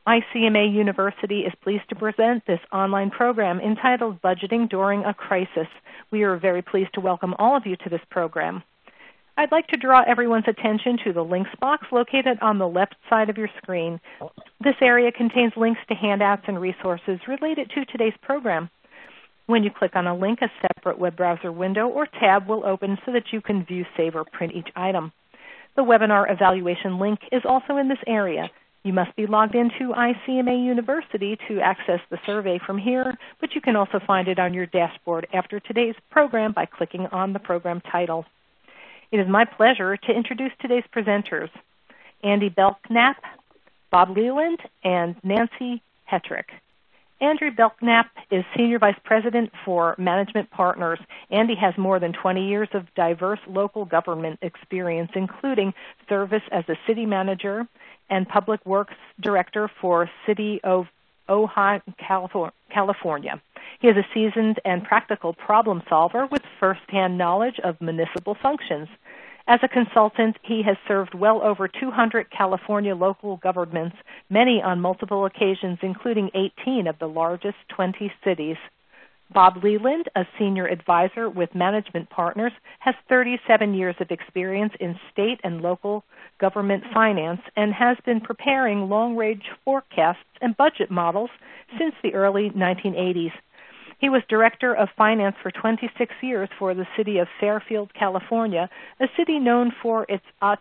ICMA University is pleased to present this online program entitled Budgeting During a Crisis. We are very pleased to welcome all of you to this program. I'd like to draw everyone's attention to the links box located on the left side of your screen. This area contains links to handouts and resources related to today's program. When you click on a link, a separate web browser window or tab will open so that you can view, save, or print each item. The webinar evaluation link is also in this area. You must be logged into ICMA University to access the survey from here, but you can also find it on your dashboard after today's program by clicking on the program title. It is my pleasure to introduce today's presenters, Andy Belknap, Bob Leland, and Nancy Hetrick. Andrew Belknap is Senior Vice President for Management Partners. Andy has more than 20 years of diverse local government experience, including service as a city manager and Public Works Director for City of Ojai, California. He is a seasoned and practical problem solver with firsthand knowledge of municipal functions. As a consultant, he has served well over 200 California local governments, many on multiple occasions, including 18 of the largest 20 cities. Bob Leland, a senior advisor with Management Partners, has 37 years of experience in state and local government finance and has been preparing long-range forecasts and budget models since the early 1980s. He was Director of Finance for 26 years for the city of Fairfield, California, a city known for its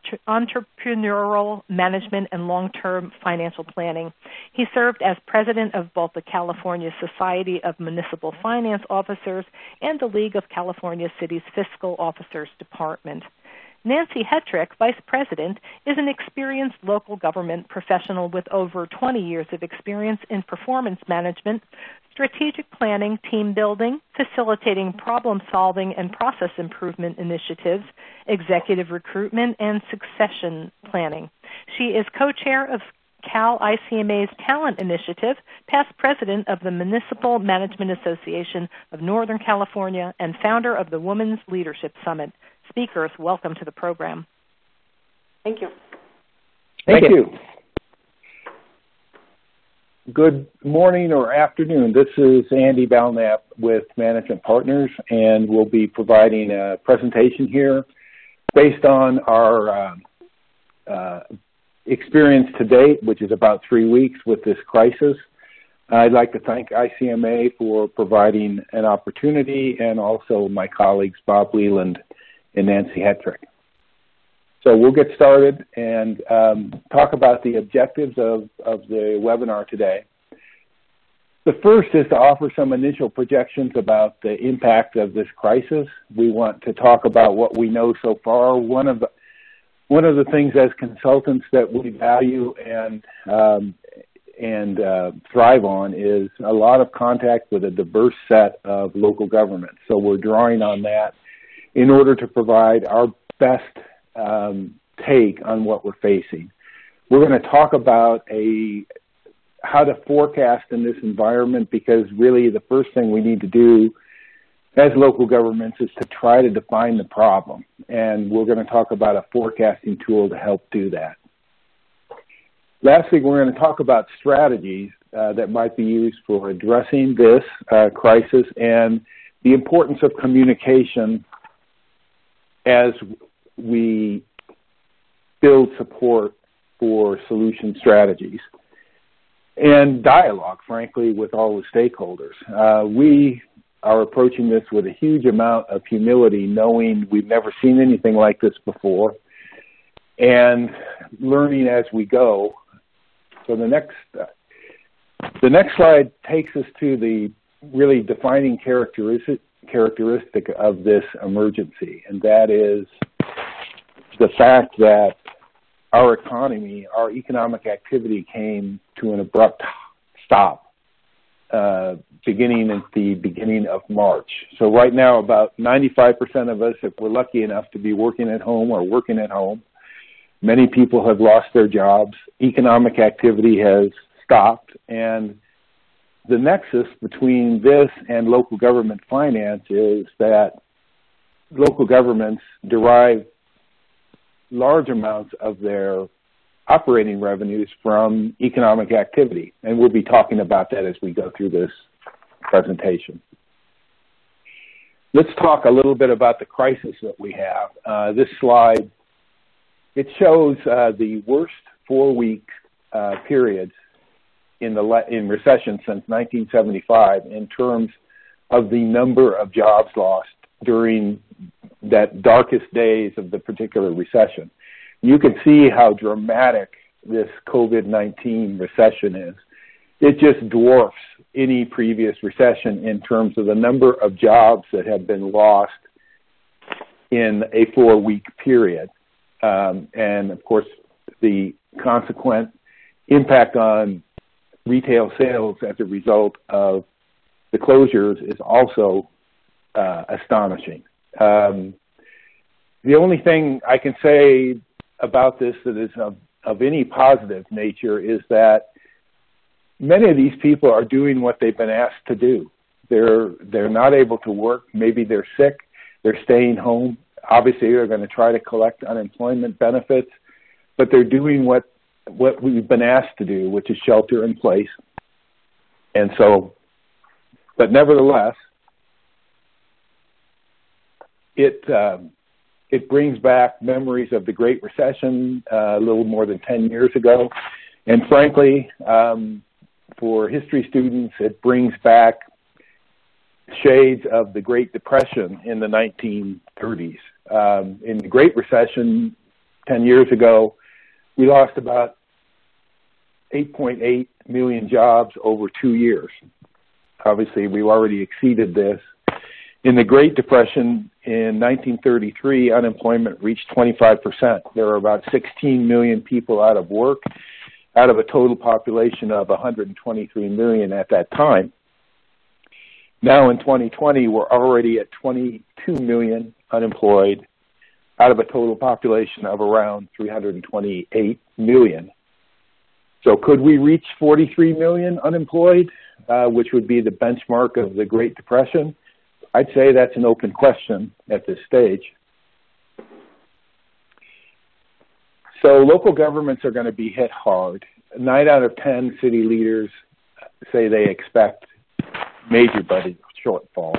entrepreneurial management and long-term financial planning. He served as president of both the California Society of Municipal Finance Officers and the League of California Cities Fiscal Officers Department. Nancy Hetrick, Vice President, is an experienced local government professional with over 20 years of experience in performance management, strategic planning, team building, facilitating problem solving and process improvement initiatives, executive recruitment, and succession planning. She is co-chair of Cal ICMA's Talent Initiative, past president of the Municipal Management Association of Northern California, and founder of the Women's Leadership Summit. Speakers, welcome to the program. Thank you. Thank you. Good morning or afternoon. This is Andy Belknap with Management Partners, and we'll be providing a presentation here based on our experience to date, which is about 3 weeks with this crisis. I'd like to thank ICMA for providing an opportunity, and also my colleagues Bob Leland and Nancy Hetrick. So we'll get started and talk about the objectives of the webinar today. The first is to offer some initial projections about the impact of this crisis. We want to talk about what we know so far. One of the things as consultants that we value and thrive on is a lot of contact with a diverse set of local governments. So we're drawing on that in order to provide our best take on what we're facing. We're going to talk about how to forecast in this environment, because really the first thing we need to do as local governments is to try to define the problem. And we're going to talk about a forecasting tool to help do that. Lastly, we're going to talk about strategies that might be used for addressing this crisis and the importance of communication as we build support for solution strategies and dialogue, frankly, with all the stakeholders. We are approaching this with a huge amount of humility, knowing we've never seen anything like this before, and learning as we go. So the next slide takes us to the really defining characteristic of this emergency, and that is the fact that our economy, our economic activity came to an abrupt stop beginning at the beginning of March. So right now, about 95% of us, if we're lucky enough to be working at home, are working at home. Many people have lost their jobs. Economic activity has stopped, and the nexus between this and local government finance is that local governments derive large amounts of their operating revenues from economic activity. And we'll be talking about that as we go through this presentation. Let's talk a little bit about the crisis that we have. This slide, it shows the worst 4-week periods in recession since 1975 in terms of the number of jobs lost during that darkest days of the particular recession. You can see how dramatic this COVID-19 recession is. It just dwarfs any previous recession in terms of the number of jobs that have been lost in a 4-week period. And of course, the consequent impact on retail sales as a result of the closures is also astonishing. The only thing I can say about this that is of any positive nature is that many of these people are doing what they've been asked to do. They're not able to work. Maybe they're sick. They're staying home. Obviously, they're going to try to collect unemployment benefits, but they're doing what we've been asked to do, which is shelter in place. And so, but nevertheless, it brings back memories of the Great Recession a little more than 10 years ago. And frankly, for history students, it brings back shades of the Great Depression in the 1930s. In the Great Recession 10 years ago, we lost about 8.8 million jobs over 2 years. Obviously, we've already exceeded this. In the Great Depression in 1933, unemployment reached 25%. There were about 16 million people out of work, out of a total population of 123 million at that time. Now in 2020, we're already at 22 million unemployed out of a total population of around 328 million. So could we reach 43 million unemployed, which would be the benchmark of the Great Depression? I'd say that's an open question at this stage. So local governments are going to be hit hard. 9 out of 10 city leaders say they expect major budget shortfalls.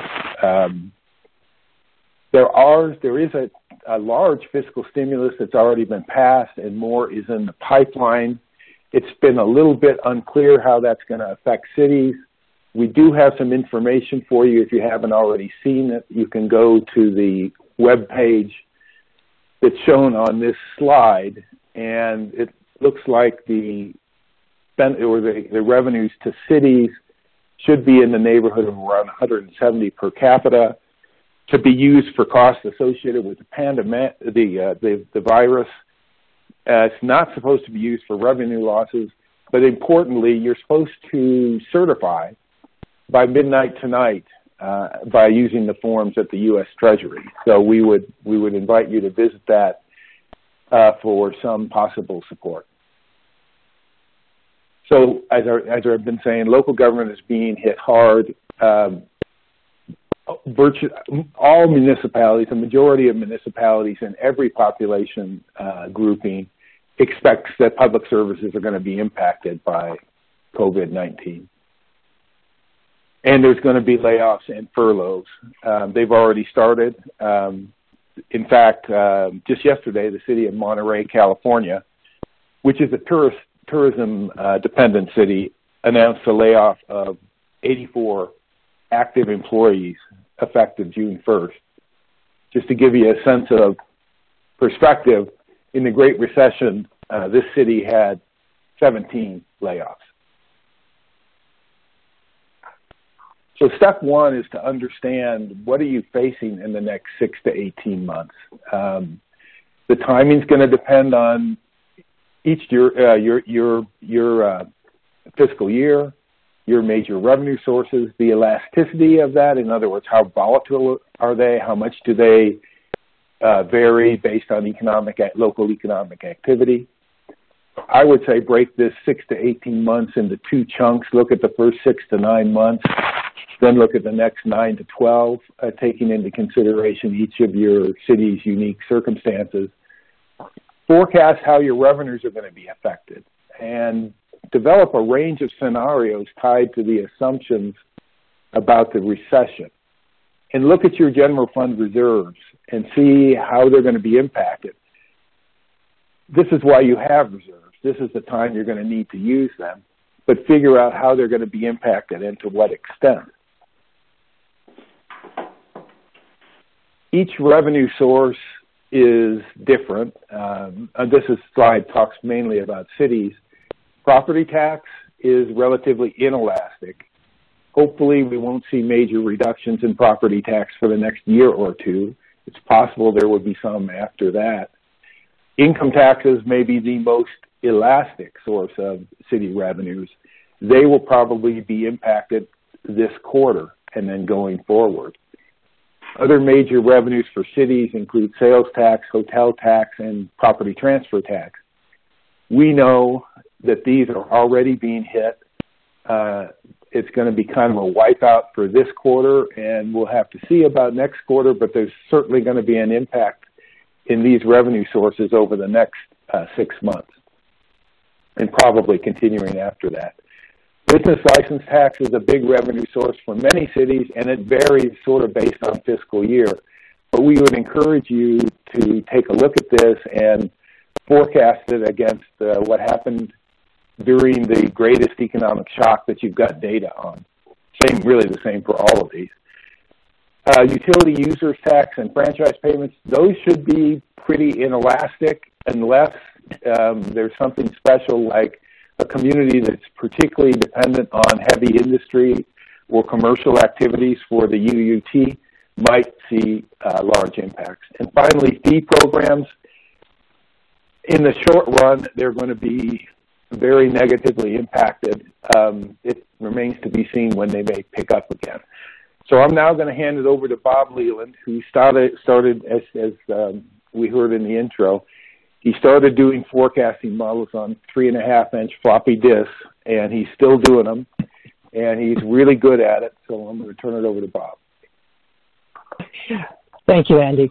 There is a large fiscal stimulus that's already been passed, and more is in the pipeline. It's been a little bit unclear how that's going to affect cities. We do have some information for you if you haven't already seen it. You can go to the web page that's shown on this slide, and it looks like the revenues to cities should be in the neighborhood of around 170 per capita to be used for costs associated with the pandemic, the virus. It's not supposed to be used for revenue losses, but importantly, you're supposed to certify by midnight tonight by using the forms at the U.S. Treasury. So we would invite you to visit that for some possible support. So as I've been saying, local government is being hit hard. Virtually all municipalities, the majority of municipalities in every population grouping expects that public services are going to be impacted by COVID-19. And there's going to be layoffs and furloughs. They've already started. In fact, just yesterday, the city of Monterey, California, which is a tourism-dependent city, announced a layoff of 84 active employees effective June 1st. Just to give you a sense of perspective, in the Great Recession, this city had 17 layoffs. So step one is to understand what are you facing in the next 6 to 18 months. The timing is going to depend on each your fiscal year, your major revenue sources, the elasticity of that. In other words, how volatile are they? How much do they vary based on local economic activity? I would say break this 6 to 18 months into 2 chunks. Look at the first 6 to 9 months, then look at the next 9 to 12, taking into consideration each of your city's unique circumstances. forecast how your revenues are going to be affected, and develop a range of scenarios tied to the assumptions about the recession. And look at your general fund reserves and see how they're going to be impacted. This is why you have reserves. This is the time you're going to need to use them, but figure out how they're going to be impacted and to what extent. Each revenue source is different. And this slide talks mainly about cities. Property tax is relatively inelastic. Hopefully, we won't see major reductions in property tax for the next year or two. It's possible there will be some after that. Income taxes may be the most elastic source of city revenues. They will probably be impacted this quarter and then going forward. Other major revenues for cities include sales tax, hotel tax, and property transfer tax. We know that these are already being hit. It's going to be kind of a wipeout for this quarter, and we'll have to see about next quarter, but there's certainly going to be an impact in these revenue sources over the next 6 months, and probably continuing after that. Business license tax is a big revenue source for many cities, and it varies sort of based on fiscal year. But we would encourage you to take a look at this and forecast it against what happened during the greatest economic shock that you've got data on. Really the same for all of these. Utility users tax and franchise payments, those should be pretty inelastic unless there's something special like a community that's particularly dependent on heavy industry or commercial activities for the UUT might see large impacts. And finally, fee programs. In the short run, they're going to be very negatively impacted. It remains to be seen when they may pick up again. So I'm now going to hand it over to Bob Leland, who started as we heard in the intro. He started doing forecasting models on 3.5-inch floppy disks, and he's still doing them, and he's really good at it. So I'm going to turn it over to Bob. Thank you, Andy.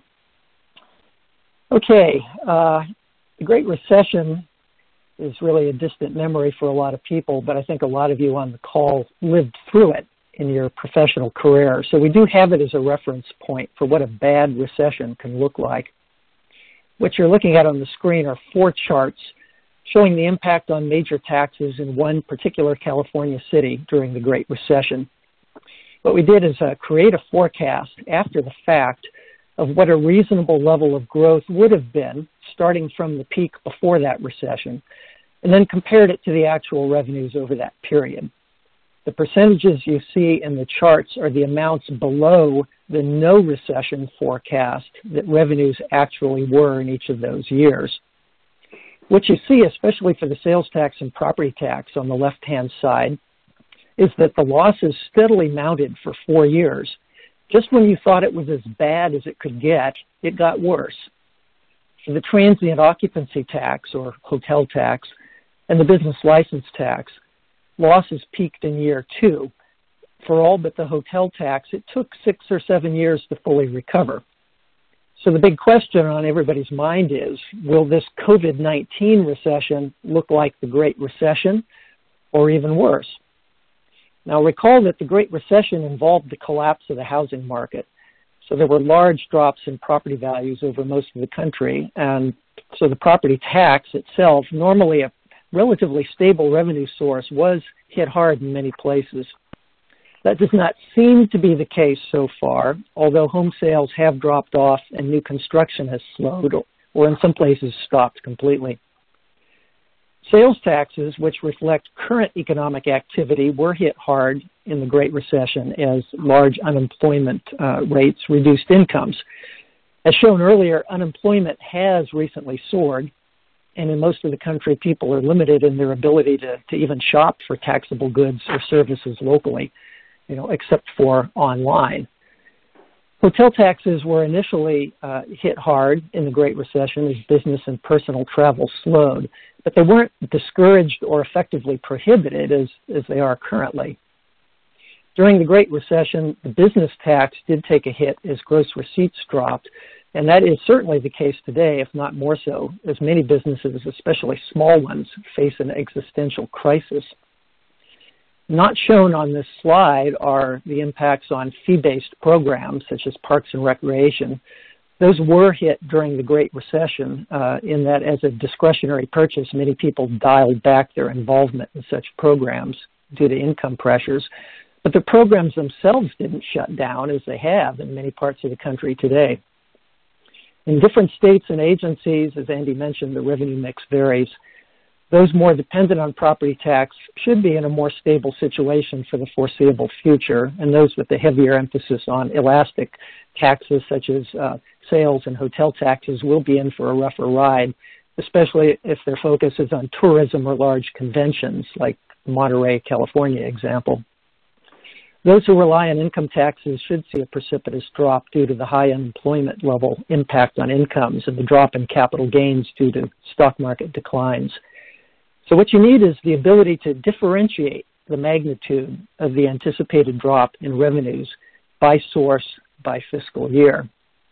Okay, the Great Recession is really a distant memory for a lot of people, but I think a lot of you on the call lived through it in your professional career. So we do have it as a reference point for what a bad recession can look like. What you're looking at on the screen are 4 charts showing the impact on major taxes in one particular California city during the Great Recession. What we did is create a forecast after the fact of what a reasonable level of growth would have been starting from the peak before that recession, and then compared it to the actual revenues over that period. The percentages you see in the charts are the amounts below the no recession forecast that revenues actually were in each of those years. What you see, especially for the sales tax and property tax on the left-hand side, is that the losses steadily mounted for 4 years. Just when you thought it was as bad as it could get, it got worse. For the transient occupancy tax, or hotel tax, and the business license tax, losses peaked in year 2. For all but the hotel tax, it took 6 or 7 years to fully recover. So the big question on everybody's mind is, will this COVID-19 recession look like the Great Recession, or even worse? Now recall that the Great Recession involved the collapse of the housing market. So there were large drops in property values over most of the country, and so the property tax itself, normally a relatively stable revenue source, was hit hard in many places. That does not seem to be the case so far, although home sales have dropped off and new construction has slowed, or in some places stopped completely. Sales taxes, which reflect current economic activity, were hit hard in the Great Recession as large unemployment rates reduced incomes. As shown earlier, unemployment has recently soared, and in most of the country, people are limited in their ability to even shop for taxable goods or services locally, except for online. Hotel taxes were initially hit hard in the Great Recession as business and personal travel slowed, but they weren't discouraged or effectively prohibited as they are currently. During the Great Recession, the business tax did take a hit as gross receipts dropped, And that is certainly the case today, if not more so, as many businesses, especially small ones, face an existential crisis. Not shown on this slide are the impacts on fee-based programs such as parks and recreation. Those were hit during the Great Recession in that as a discretionary purchase, many people dialed back their involvement in such programs due to income pressures. But the programs themselves didn't shut down as they have in many parts of the country today. In different states and agencies, as Andy mentioned, the revenue mix varies. Those more dependent on property tax should be in a more stable situation for the foreseeable future, and those with the heavier emphasis on elastic taxes such as sales and hotel taxes will be in for a rougher ride, especially if their focus is on tourism or large conventions like Monterey, California example. Those who rely on income taxes should see a precipitous drop due to the high unemployment level impact on incomes and the drop in capital gains due to stock market declines. So what you need is the ability to differentiate the magnitude of the anticipated drop in revenues by source by fiscal year.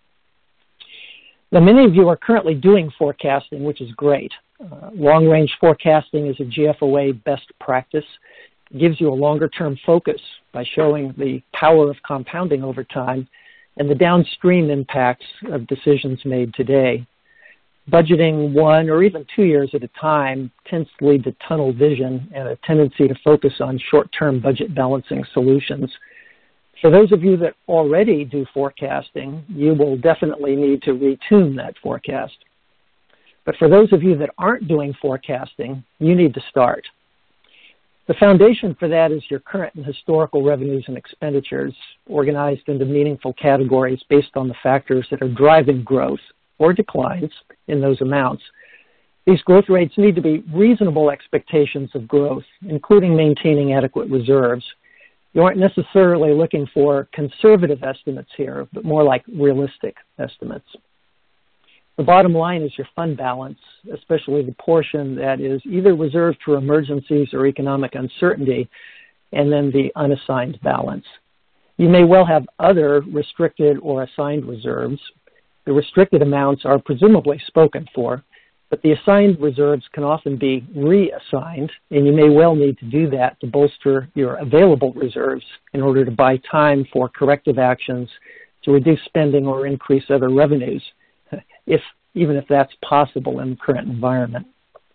Now, many of you are currently doing forecasting, which is great. Long-range forecasting is a GFOA best practice. It gives you a longer-term focus by showing the power of compounding over time and the downstream impacts of decisions made today. Budgeting 1 or even 2 years at a time tends to lead to tunnel vision and a tendency to focus on short-term budget balancing solutions. For those of you that already do forecasting, you will definitely need to retune that forecast. But for those of you that aren't doing forecasting, you need to start. The foundation for that is your current and historical revenues and expenditures organized into meaningful categories based on the factors that are driving growth or declines in those amounts. These growth rates need to be reasonable expectations of growth, including maintaining adequate reserves. You aren't necessarily looking for conservative estimates here, but more like realistic estimates. The bottom line is your fund balance, especially the portion that is either reserved for emergencies or economic uncertainty, and then the unassigned balance. You may well have other restricted or assigned reserves. The restricted amounts are presumably spoken for, but the assigned reserves can often be reassigned, and you may well need to do that to bolster your available reserves in order to buy time for corrective actions to reduce spending or increase other revenues, even if that's possible in the current environment.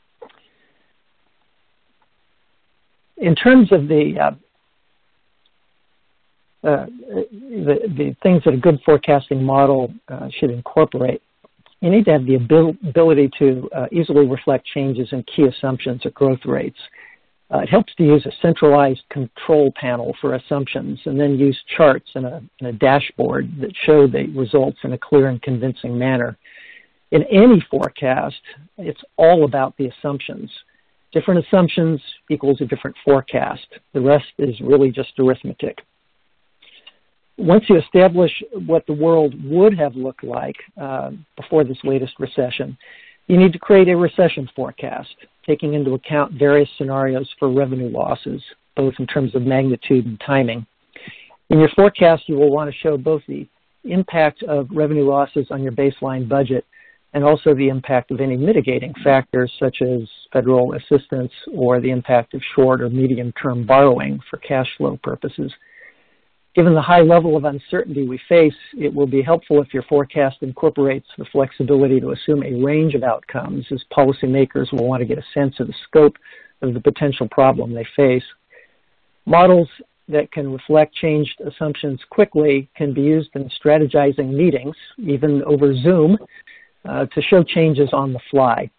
In terms of the things that a good forecasting model should incorporate, you need to have the ability to easily reflect changes in key assumptions or growth rates. It helps to use a centralized control panel for assumptions and then use charts in a dashboard that show the results in a clear and convincing manner. In any forecast, it's all about the assumptions. Different assumptions equals a different forecast. The rest is really just arithmetic. Once you establish what the world would have looked like before this latest recession, you need to create a recession forecast, taking into account various scenarios for revenue losses, both in terms of magnitude and timing. In your forecast, you will want to show both the impact of revenue losses on your baseline budget and also the impact of any mitigating factors such as federal assistance or the impact of short or medium-term borrowing for cash flow purposes. Given the high level of uncertainty we face, it will be helpful if your forecast incorporates the flexibility to assume a range of outcomes, as policymakers will want to get a sense of the scope of the potential problem they face. Models that can reflect changed assumptions quickly can be used in strategizing meetings, even over Zoom, to show changes on the fly.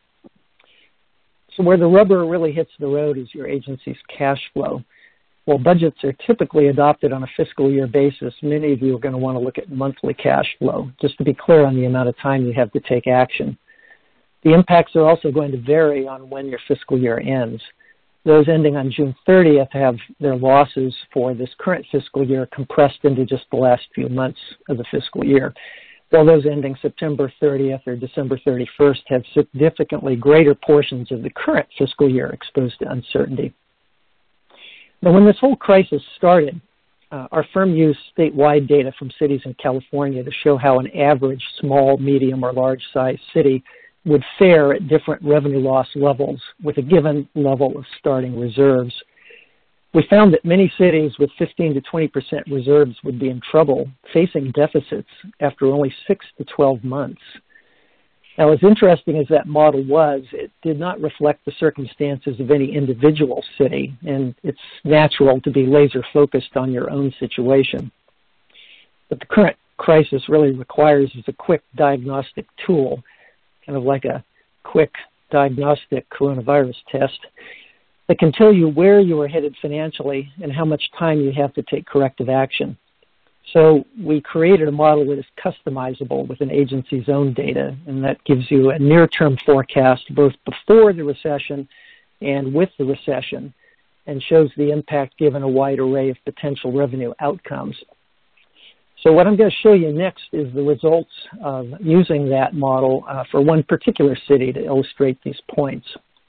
So where the rubber really hits the road is your agency's cash flow. While budgets are typically adopted on a fiscal year basis, many of you are going to want to look at monthly cash flow, just to be clear on the amount of time you have to take action. The impacts are also going to vary on when your fiscal year ends. Those ending on June 30th have their losses for this current fiscal year compressed into just the last few months of the fiscal year, while those ending September 30th or December 31st have significantly greater portions of the current fiscal year exposed to uncertainty. Now, when this whole crisis started, Our firm used statewide data from cities in California to show how an average small, medium, or large-sized city would fare at different revenue loss levels with a given level of starting reserves. We found that many cities with 15 to 20% reserves would be in trouble, facing deficits after only 6 to 12 months. Now, as interesting as that model was, it did not reflect the circumstances of any individual city, and it's natural to be laser focused on your own situation. What the current crisis really requires is a quick diagnostic tool, kind of like a quick diagnostic coronavirus test, that can tell you where you are headed financially and how much time you have to take corrective action. So we created a model that is customizable with an agency's own data, and that gives you a near-term forecast both before the recession and with the recession, and shows the impact given a wide array of potential revenue outcomes. So what I'm going to show you next is the results of using that model for one particular city to illustrate these points.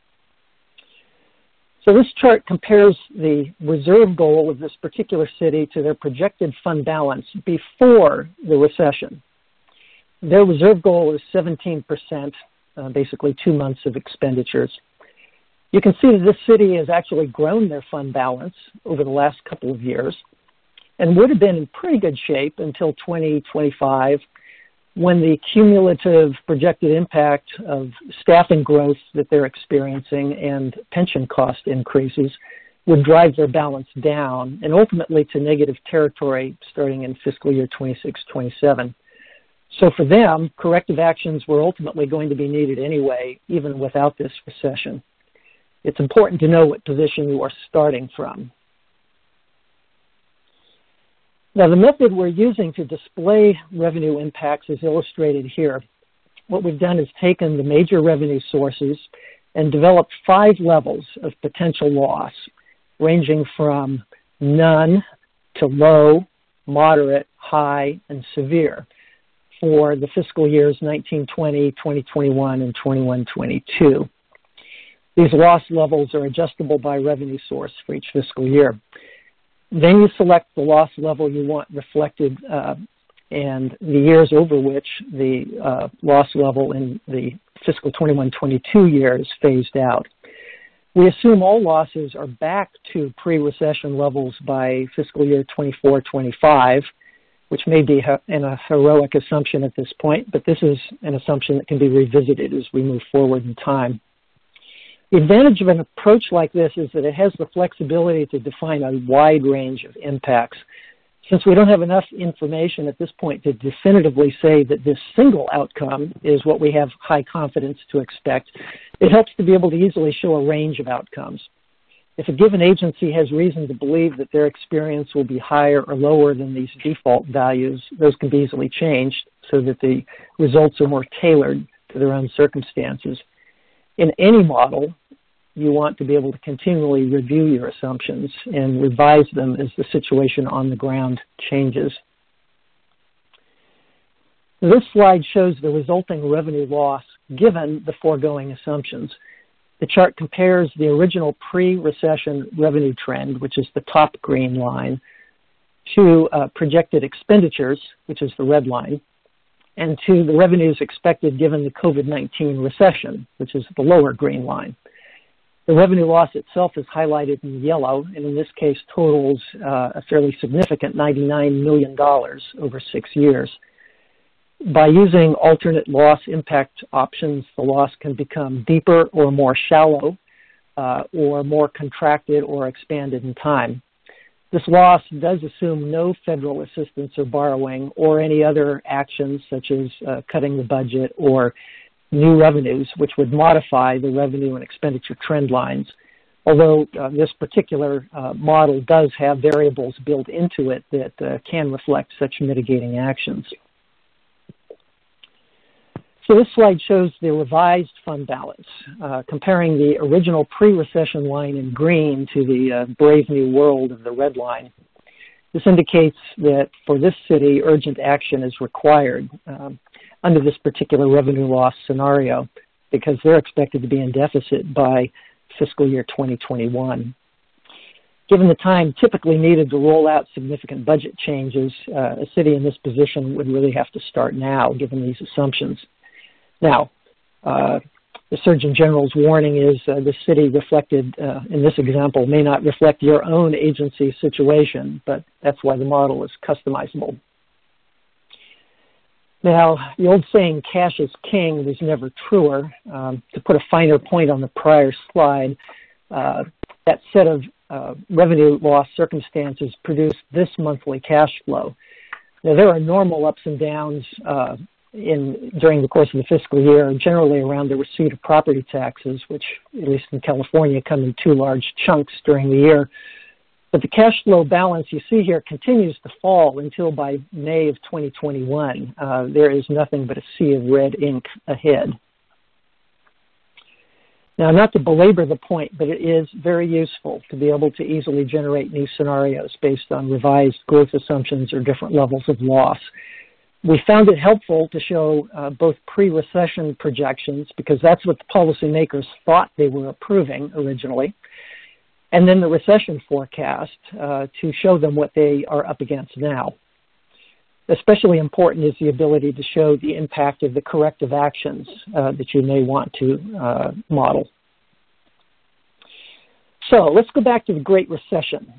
So this chart compares the reserve goal of this particular city to their projected fund balance before the recession. Their reserve goal is 17%, basically 2 months of expenditures. You can see that this city has actually grown their fund balance over the last couple of years and would have been in pretty good shape until 2025, when the cumulative projected impact of staffing growth that they're experiencing and pension cost increases would drive their balance down and ultimately to negative territory starting in fiscal year 26-27. So for them, corrective actions were ultimately going to be needed anyway, even without this recession. It's important to know what position you are starting from. Now, the method we're using to display revenue impacts is illustrated here. What we've done is taken the major revenue sources and developed 5 levels of potential loss, ranging from none to low, moderate, high, and severe for the fiscal years 1920, 2021, and 21-22. These loss levels are adjustable by revenue source for each fiscal year. Then you select the loss level you want reflected and the years over which the loss level in the fiscal 21-22 year is phased out. We assume all losses are back to pre-recession levels by fiscal year 24-25, which may be a heroic assumption at this point, but this is an assumption that can be revisited as we move forward in time. The advantage of an approach like this is that it has the flexibility to define a wide range of impacts. Since we don't have enough information at this point to definitively say that this single outcome is what we have high confidence to expect, it helps to be able to easily show a range of outcomes. If a given agency has reason to believe that their experience will be higher or lower than these default values, those can be easily changed so that the results are more tailored to their own circumstances. In any model, you want to be able to continually review your assumptions and revise them as the situation on the ground changes. This slide shows the resulting revenue loss given the foregoing assumptions. The chart compares the original pre-recession revenue trend, which is the top green line, to projected expenditures, which is the red line, and to the revenues expected given the COVID-19 recession, which is the lower green line. The revenue loss itself is highlighted in yellow, and in this case totals a fairly significant $99 million over 6 years. By using alternate loss impact options, the loss can become deeper or more shallow, or more contracted or expanded in time. This loss does assume no federal assistance or borrowing or any other actions such as cutting the budget or new revenues, which would modify the revenue and expenditure trend lines, although this particular model does have variables built into it that can reflect such mitigating actions. So this slide shows the revised fund balance, comparing the original pre-recession line in green to the brave new world of the red line. This indicates that for this city, urgent action is required under this particular revenue loss scenario because they're expected to be in deficit by fiscal year 2021. Given the time typically needed to roll out significant budget changes, a city in this position would really have to start now, given these assumptions. Now, the Surgeon General's warning is the city reflected in this example may not reflect your own agency's situation, but that's why the model is customizable. Now, the old saying, cash is king, was never truer. To put a finer point on the prior slide, that set of revenue loss circumstances produced this monthly cash flow. Now, there are normal ups and downs during the course of the fiscal year, generally around the receipt of property taxes, which, at least in California, come in 2 large chunks during the year. But the cash flow balance you see here continues to fall until by May of 2021. There is nothing but a sea of red ink ahead. Now, not to belabor the point, but it is very useful to be able to easily generate new scenarios based on revised growth assumptions or different levels of loss. We found it helpful to show both pre-recession projections, because that's what the policymakers thought they were approving originally, and then the recession forecast to show them what they are up against now. Especially important is the ability to show the impact of the corrective actions that you may want to model. So let's go back to the Great Recession.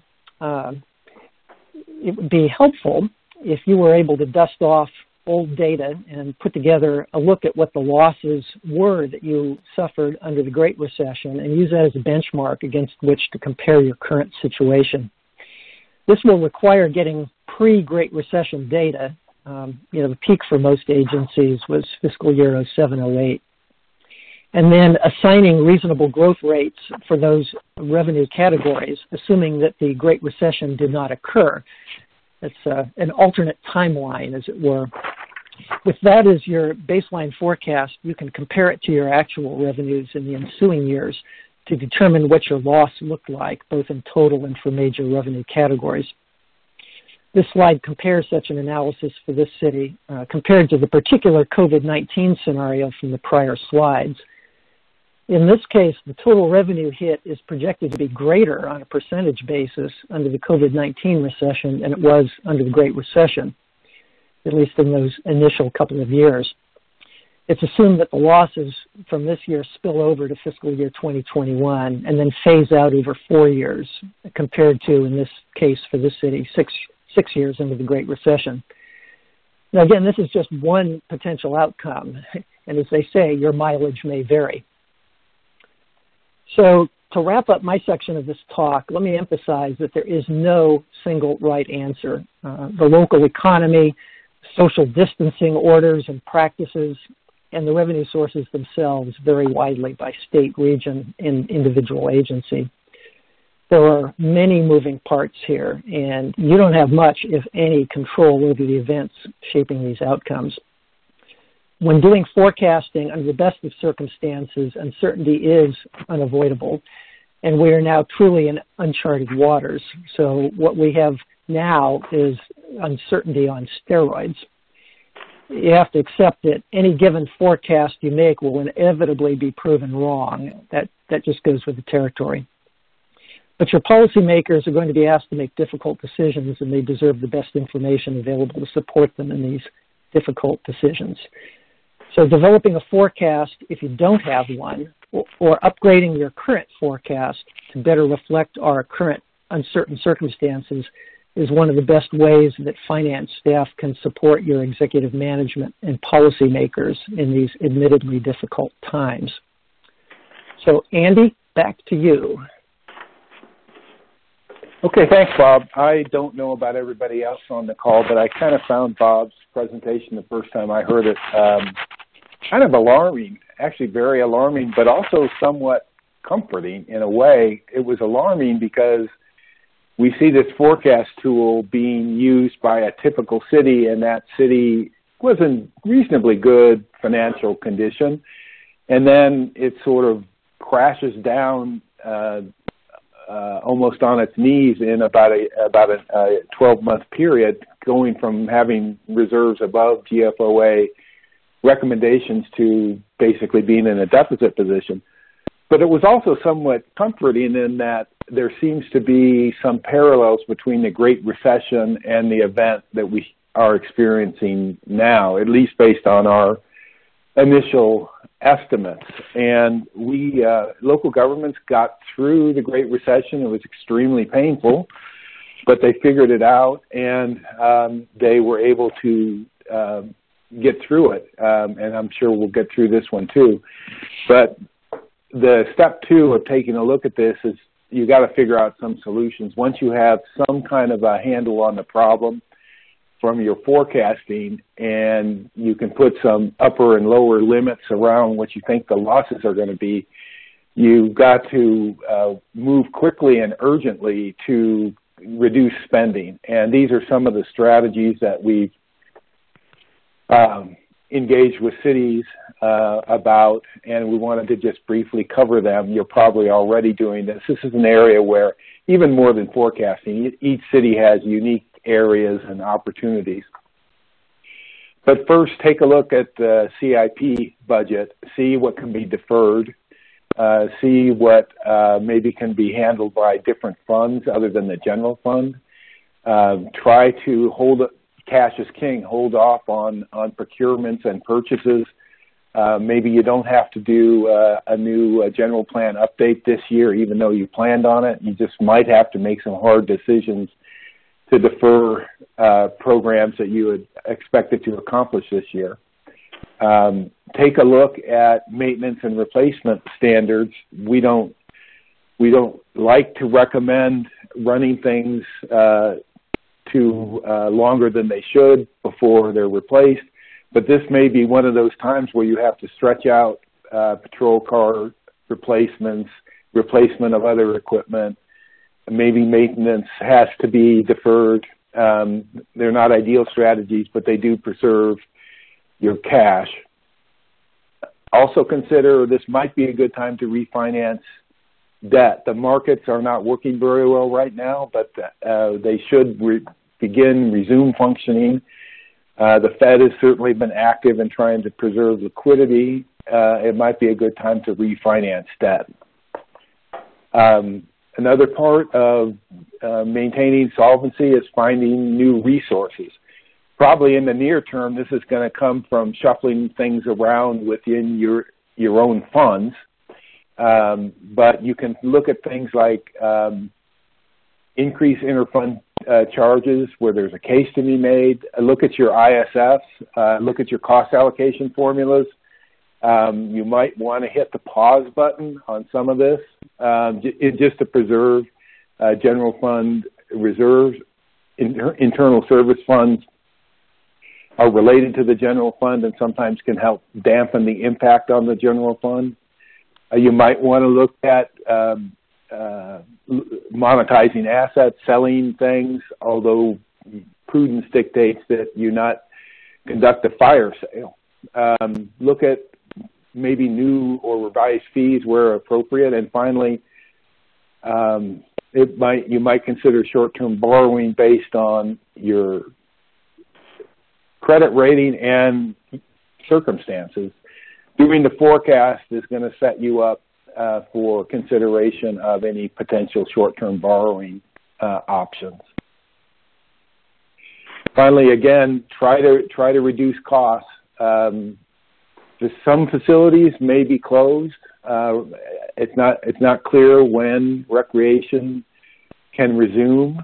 It would be helpful if you were able to dust off old data and put together a look at what the losses were that you suffered under the Great Recession and use that as a benchmark against which to compare your current situation. This will require getting pre-Great Recession data. The peak for most agencies was fiscal year 07-08. And then assigning reasonable growth rates for those revenue categories, assuming that the Great Recession did not occur. It's an alternate timeline, as it were. With that as your baseline forecast, you can compare it to your actual revenues in the ensuing years to determine what your loss looked like, both in total and for major revenue categories. This slide compares such an analysis for this city compared to the particular COVID-19 scenario from the prior slides. In this case, the total revenue hit is projected to be greater on a percentage basis under the COVID-19 recession than it was under the Great Recession, at least in those initial couple of years. It's assumed that the losses from this year spill over to fiscal year 2021 and then phase out over 4 years, compared to, in this case for this city, six years into the Great Recession. Now again, this is just one potential outcome, and as they say, your mileage may vary. So to wrap up my section of this talk, let me emphasize that there is no single right answer. The local economy, social distancing orders and practices, and the revenue sources themselves vary widely by state, region, and individual agency. There are many moving parts here, and you don't have much, if any, control over the events shaping these outcomes. When doing forecasting under the best of circumstances, uncertainty is unavoidable, and we are now truly in uncharted waters. So what we have now is uncertainty on steroids. You have to accept that any given forecast you make will inevitably be proven wrong. That just goes with the territory. But your policymakers are going to be asked to make difficult decisions, and they deserve the best information available to support them in these difficult decisions. So developing a forecast, if you don't have one, or upgrading your current forecast to better reflect our current uncertain circumstances is one of the best ways that finance staff can support your executive management and policymakers in these admittedly difficult times. So Andy, back to you. Okay, thanks, Bob. I don't know about everybody else on the call, but I kind of found Bob's presentation the first time I heard it kind of alarming, actually very alarming, but also somewhat comforting in a way. It was alarming because we see this forecast tool being used by a typical city, and that city was in reasonably good financial condition, and then it sort of crashes down almost on its knees in about a 12-month period, going from having reserves above GFOA recommendations to basically being in a deficit position. But it was also somewhat comforting in that there seems to be some parallels between the Great Recession and the event that we are experiencing now, at least based on our initial estimates. And we, local governments got through the Great Recession. It was extremely painful, but they figured it out, and they were able to get through it. And I'm sure we'll get through this one too. But the step two of taking a look at this is you got to figure out some solutions. Once you have some kind of a handle on the problem from your forecasting, and you can put some upper and lower limits around what you think the losses are going to be, you've got to move quickly and urgently to reduce spending. And these are some of the strategies that we've engaged with cities about, and we wanted to just briefly cover them. You're probably already doing this. This is an area where, even more than forecasting, each city has unique areas and opportunities. But first, take a look at the CIP budget, see what can be deferred, see what maybe can be handled by different funds other than the general fund. Try to hold cash is king, hold off on procurements and purchases. Maybe you don't have to do a new general plan update this year, even though you planned on it. You just might have to make some hard decisions to defer programs that you had expected to accomplish this year. Take a look at maintenance and replacement standards. We don't like to recommend running things to longer than they should before they're replaced, but this may be one of those times where you have to stretch out patrol car replacements, replacement of other equipment. Maybe maintenance has to be deferred. They're not ideal strategies, but they do preserve your cash. Also consider this might be a good time to refinance debt. The markets are not working very well right now, but they should resume functioning. The Fed has certainly been active in trying to preserve liquidity. It might be a good time to refinance debt. Another part of maintaining solvency is finding new resources. Probably in the near term, this is going to come from shuffling things around within your own funds. But you can look at things like increase interfund charges where there's a case to be made. Look at your ISFs. Look at your cost allocation formulas. You might want to hit the pause button on some of this just to preserve general fund reserves. Internal service funds are related to the general fund and sometimes can help dampen the impact on the general fund. You might want to look at monetizing assets, selling things, although prudence dictates that you not conduct a fire sale. Look at maybe new or revised fees where appropriate. And finally, you might consider short-term borrowing based on your credit rating and circumstances. Doing the forecast is going to set you up for consideration of any potential short-term borrowing options. Finally, again, try to reduce costs. Some facilities may be closed. It's not clear when recreation can resume.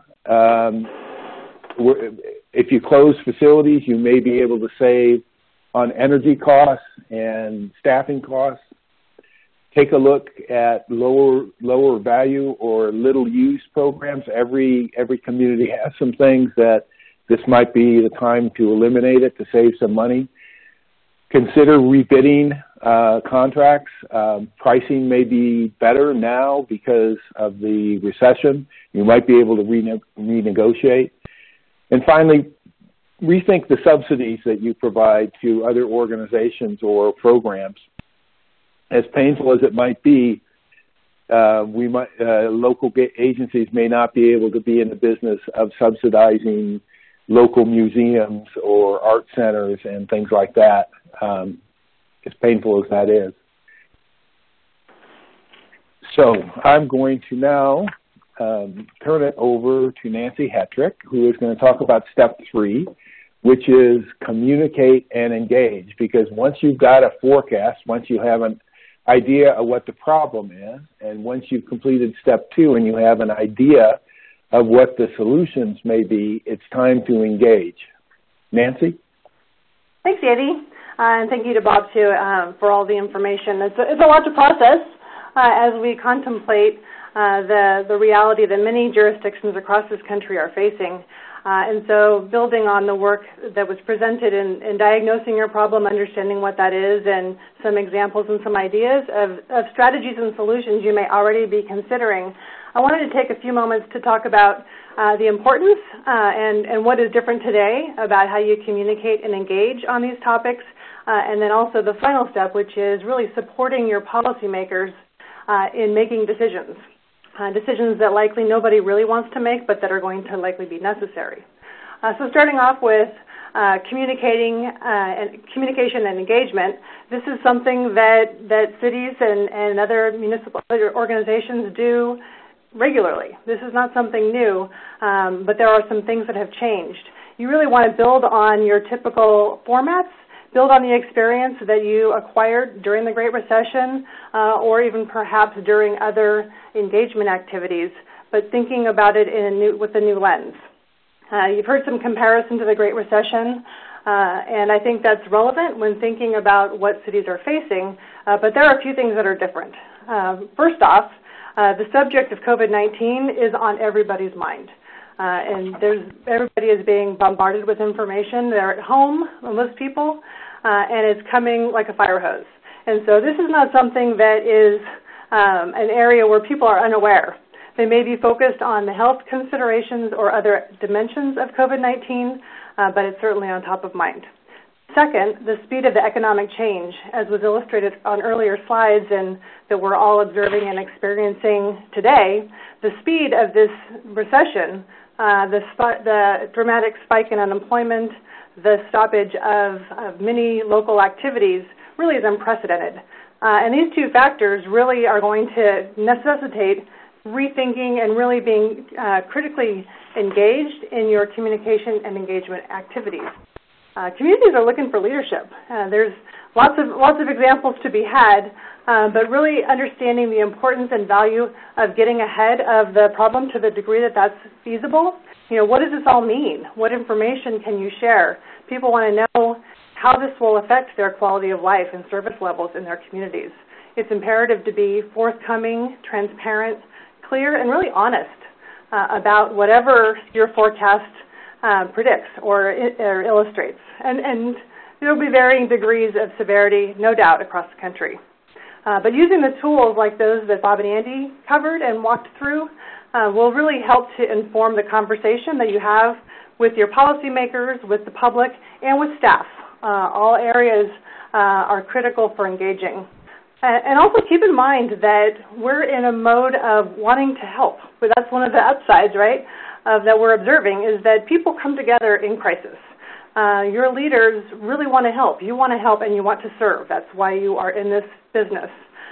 If you close facilities, you may be able to save on energy costs and staffing costs. Take a look at lower value or little use programs. Every community has some things that this might be the time to eliminate it to save some money. Consider rebidding contracts. Pricing may be better now because of the recession. You might be able to renegotiate. And finally, rethink the subsidies that you provide to other organizations or programs. As painful as it might be, local agencies may not be able to be in the business of subsidizing local museums or art centers and things like that, as painful as that is. So I'm going to now turn it over to Nancy Hetrick, who is going to talk about step 3, which is communicate and engage. Because once you've got a forecast, once you have an idea of what the problem is, and once you've completed step 2 and you have an idea of what the solutions may be, it's time to engage. Nancy? Thanks, Andy. And thank you to Bob, too, for all the information. It's a lot to process as we contemplate the reality that many jurisdictions across this country are facing. And so building on the work that was presented in diagnosing your problem, understanding what that is, and some examples and some ideas of strategies and solutions you may already be considering, I wanted to take a few moments to talk about the importance and what is different today about how you communicate and engage on these topics, and then also the final step, which is really supporting your policymakers in making decisions. Decisions that likely nobody really wants to make, but that are going to likely be necessary. So starting off with communication and engagement, this is something that cities and other municipal organizations do regularly. This is not something new, but there are some things that have changed. You really want to build on your typical formats, build on the experience that you acquired during the Great Recession or even perhaps during other engagement activities, but thinking about it with a new lens. You've heard some comparison to the Great Recession, and I think that's relevant when thinking about what cities are facing, but there are a few things that are different. First off, the subject of COVID-19 is on everybody's mind. And everybody is being bombarded with information. They're at home, most people, and it's coming like a fire hose. And so this is not something that is an area where people are unaware. They may be focused on the health considerations or other dimensions of COVID-19, but it's certainly on top of mind. Second, the speed of the economic change, as was illustrated on earlier slides and that we're all observing and experiencing today, the speed of this recession, the dramatic spike in unemployment, the stoppage of many local activities really is unprecedented. And these two factors really are going to necessitate rethinking and really being critically engaged in your communication and engagement activities. Communities are looking for leadership. There's lots of examples to be had, but really understanding the importance and value of getting ahead of the problem to the degree that that's feasible. You know, what does this all mean? What information can you share? People want to know how this will affect their quality of life and service levels in their communities. It's imperative to be forthcoming, transparent, clear, and really honest about whatever your forecast predicts or illustrates. And there will be varying degrees of severity, no doubt, across the country. But using the tools like those that Bob and Andy covered and walked through will really help to inform the conversation that you have with your policymakers, with the public, and with staff. All areas are critical for engaging. And also keep in mind that we're in a mode of wanting to help. But that's one of the upsides, right, that we're observing, is that people come together in crisis. Your leaders really want to help. You want to help and you want to serve. That's why you are in this business.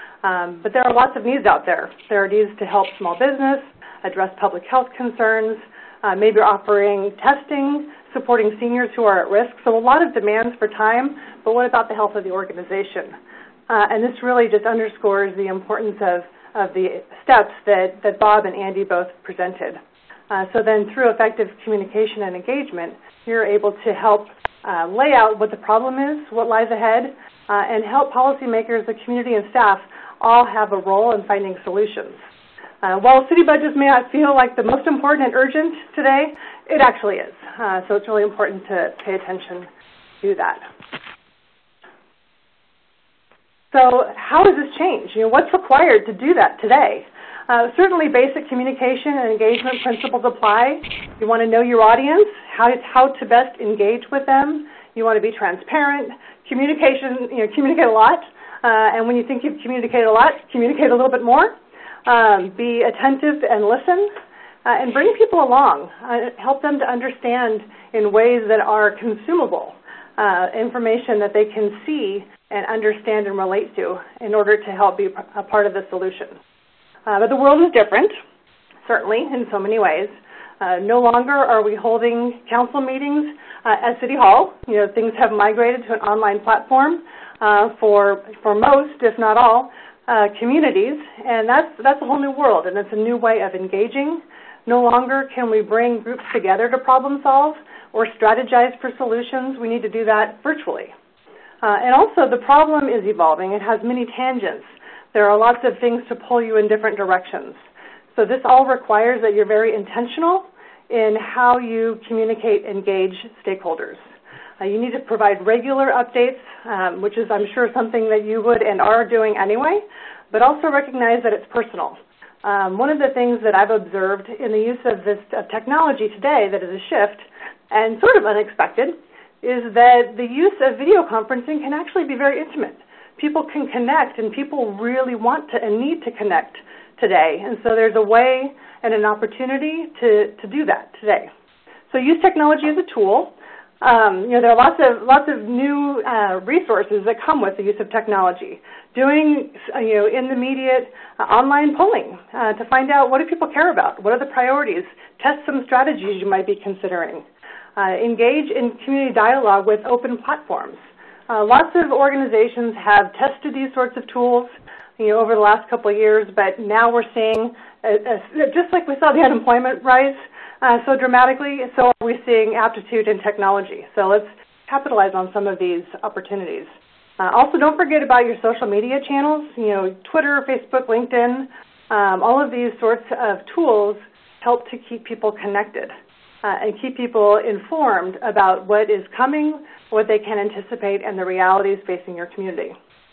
But there are lots of needs out there. There are needs to help small business, address public health concerns, maybe offering testing, supporting seniors who are at risk. So a lot of demands for time, but what about the health of the organization? And this really just underscores the importance of the steps that Bob and Andy both presented. So then through effective communication and engagement, you're able to help lay out what the problem is, what lies ahead, and help policymakers, the community, and staff all have a role in finding solutions. While city budgets may not feel like the most important and urgent today, it actually is. So it's really important to pay attention to that. So how does this change? You know, what's required to do that today? Certainly basic communication and engagement principles apply. You want to know your audience, how to best engage with them. You want to be transparent. Communicate a lot. And when you think you've communicated a lot, communicate a little bit more. Be attentive and listen. And bring people along. Help them to understand in ways that are consumable, information that they can see and understand and relate to in order to help be a part of the solution. But the world is different, certainly, in so many ways. No longer are we holding council meetings at City Hall. Things have migrated to an online platform for most, if not all, communities, and that's a whole new world, and it's a new way of engaging. No longer can we bring groups together to problem solve or strategize for solutions. We need to do that virtually. And also, the problem is evolving. It has many tangents. There are lots of things to pull you in different directions. So this all requires that you're very intentional in how you communicate, engage stakeholders. You need to provide regular updates, which is, I'm sure, something that you would and are doing anyway, but also recognize that it's personal. One of the things that I've observed in the use of this technology today that is a shift and sort of unexpected is that the use of video conferencing can actually be very intimate. People can connect, and people really want to and need to connect today. And so there's a way and an opportunity to do that today. So use technology as a tool. There are lots of new resources that come with the use of technology. Doing in the immediate online polling to find out what do people care about, what are the priorities, test some strategies you might be considering. Engage in community dialogue with open platforms. Lots of organizations have tested these sorts of tools over the last couple of years, but now we're seeing, just like we saw the unemployment rise so dramatically, so are we seeing aptitude in technology. So let's capitalize on some of these opportunities. Also, don't forget about your social media channels, Twitter, Facebook, LinkedIn. All of these sorts of tools help to keep people connected and keep people informed about what is coming, what they can anticipate, and the realities facing your community.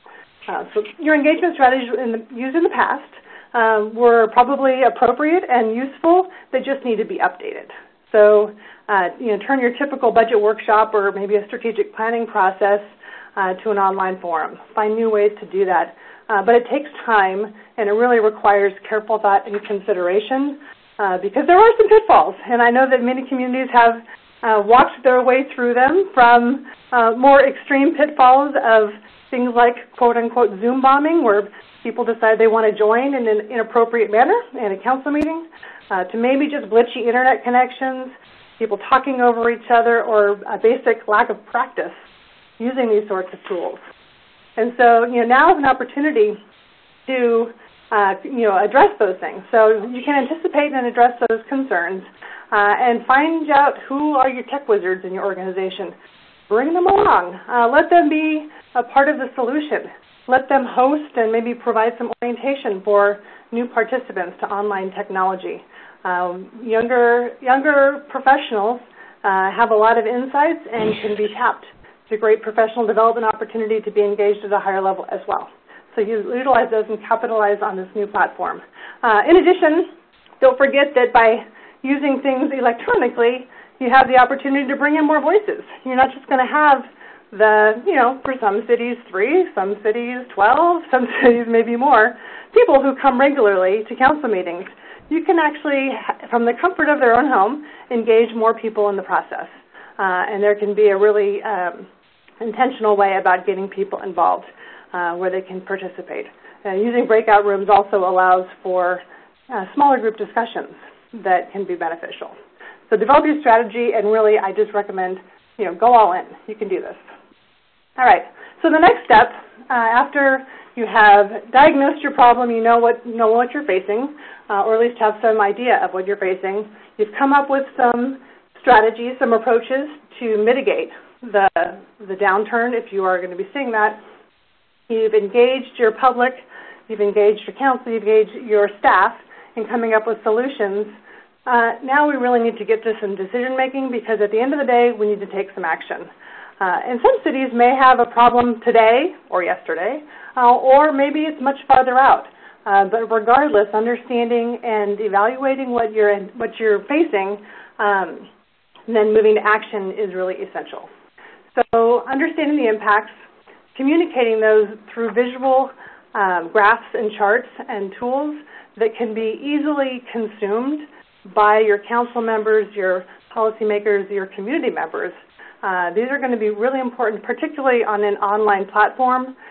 So your engagement strategies used in the past were probably appropriate and useful. They just need to be updated. So, turn your typical budget workshop or maybe a strategic planning process to an online forum. Find new ways to do that. But it takes time, and it really requires careful thought and consideration because there are some pitfalls. And I know that many communities have walked their way through them, from more extreme pitfalls of things like quote-unquote Zoom bombing, where people decide they want to join in an inappropriate manner in a council meeting, to maybe just glitchy internet connections, people talking over each other, or a basic lack of practice using these sorts of tools. And so, now is an opportunity to, address those things. So you can anticipate and address those concerns and find out who are your tech wizards in your organization. Bring them along. Let them be a part of the solution. Let them host and maybe provide some orientation for new participants to online technology. Younger professionals have a lot of insights and can be tapped. It's a great professional development opportunity to be engaged at a higher level as well. So you utilize those and capitalize on this new platform. In addition, don't forget that by using things electronically, you have the opportunity to bring in more voices. You're not just going to have for some cities 3, some cities 12, some cities maybe more, people who come regularly to council meetings. You can actually, from the comfort of their own home, engage more people in the process. And there can be a really intentional way about getting people involved where they can participate. Using breakout rooms also allows for smaller group discussions that can be beneficial. So develop your strategy, and really I just recommend, go all in. You can do this. All right, so the next step, after you have diagnosed your problem, you know what you're facing, or at least have some idea of what you're facing. You've come up with some strategies, some approaches to mitigate the downturn if you are going to be seeing that. You've engaged your public, you've engaged your council, you've engaged your staff in coming up with solutions. Now we really need to get to some decision making, because at the end of the day, we need to take some action. And some cities may have a problem today or yesterday, or maybe it's much farther out. But regardless, understanding and evaluating what you're facing, and then moving to action is really essential. So understanding the impacts, communicating those through visual graphs and charts and tools that can be easily consumed by your council members, your policymakers, your community members. These are going to be really important, particularly on an online platform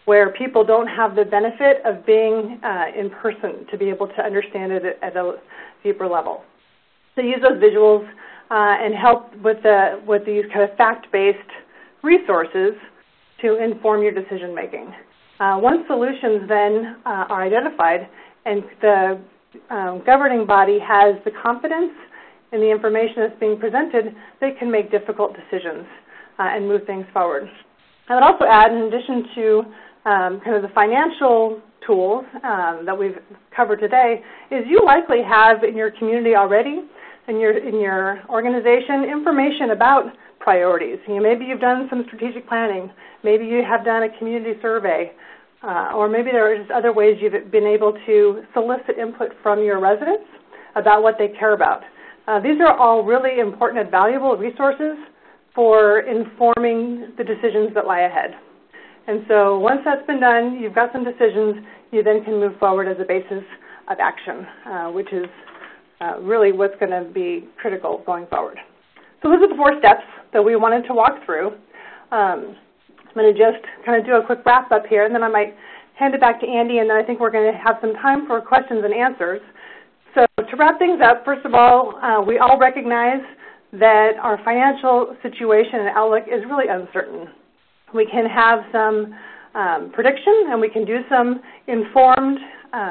where people don't have the benefit of being in person to be able to understand it at a deeper level. So use those visuals and help with these kind of fact-based resources to inform your decision making. Once solutions then are identified and the governing body has the confidence in the information that's being presented, they can make difficult decisions and move things forward. I would also add, in addition to kind of the financial tools that we've covered today, is you likely have in your community already, in your organization, information about priorities. Maybe you've done some strategic planning. Maybe you have done a community survey. Or maybe there are just other ways you've been able to solicit input from your residents about what they care about. These are all really important and valuable resources for informing the decisions that lie ahead. And so once that's been done, you've got some decisions, you then can move forward as a basis of action, which is really what's going to be critical going forward. So those are the 4 steps that we wanted to walk through. I'm going to just kind of do a quick wrap up here, and then I might hand it back to Andy, and then I think we're going to have some time for questions and answers. So to wrap things up, first of all, we all recognize that our financial situation and outlook is really uncertain. We can have some prediction, and we can do some informed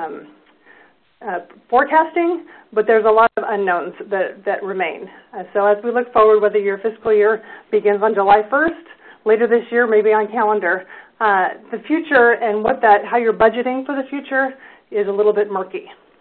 forecasting, but there's a lot of unknowns that remain. So as we look forward, whether your fiscal year begins on July 1st, later this year, maybe on calendar, the future and how you're budgeting for the future is a little bit murky.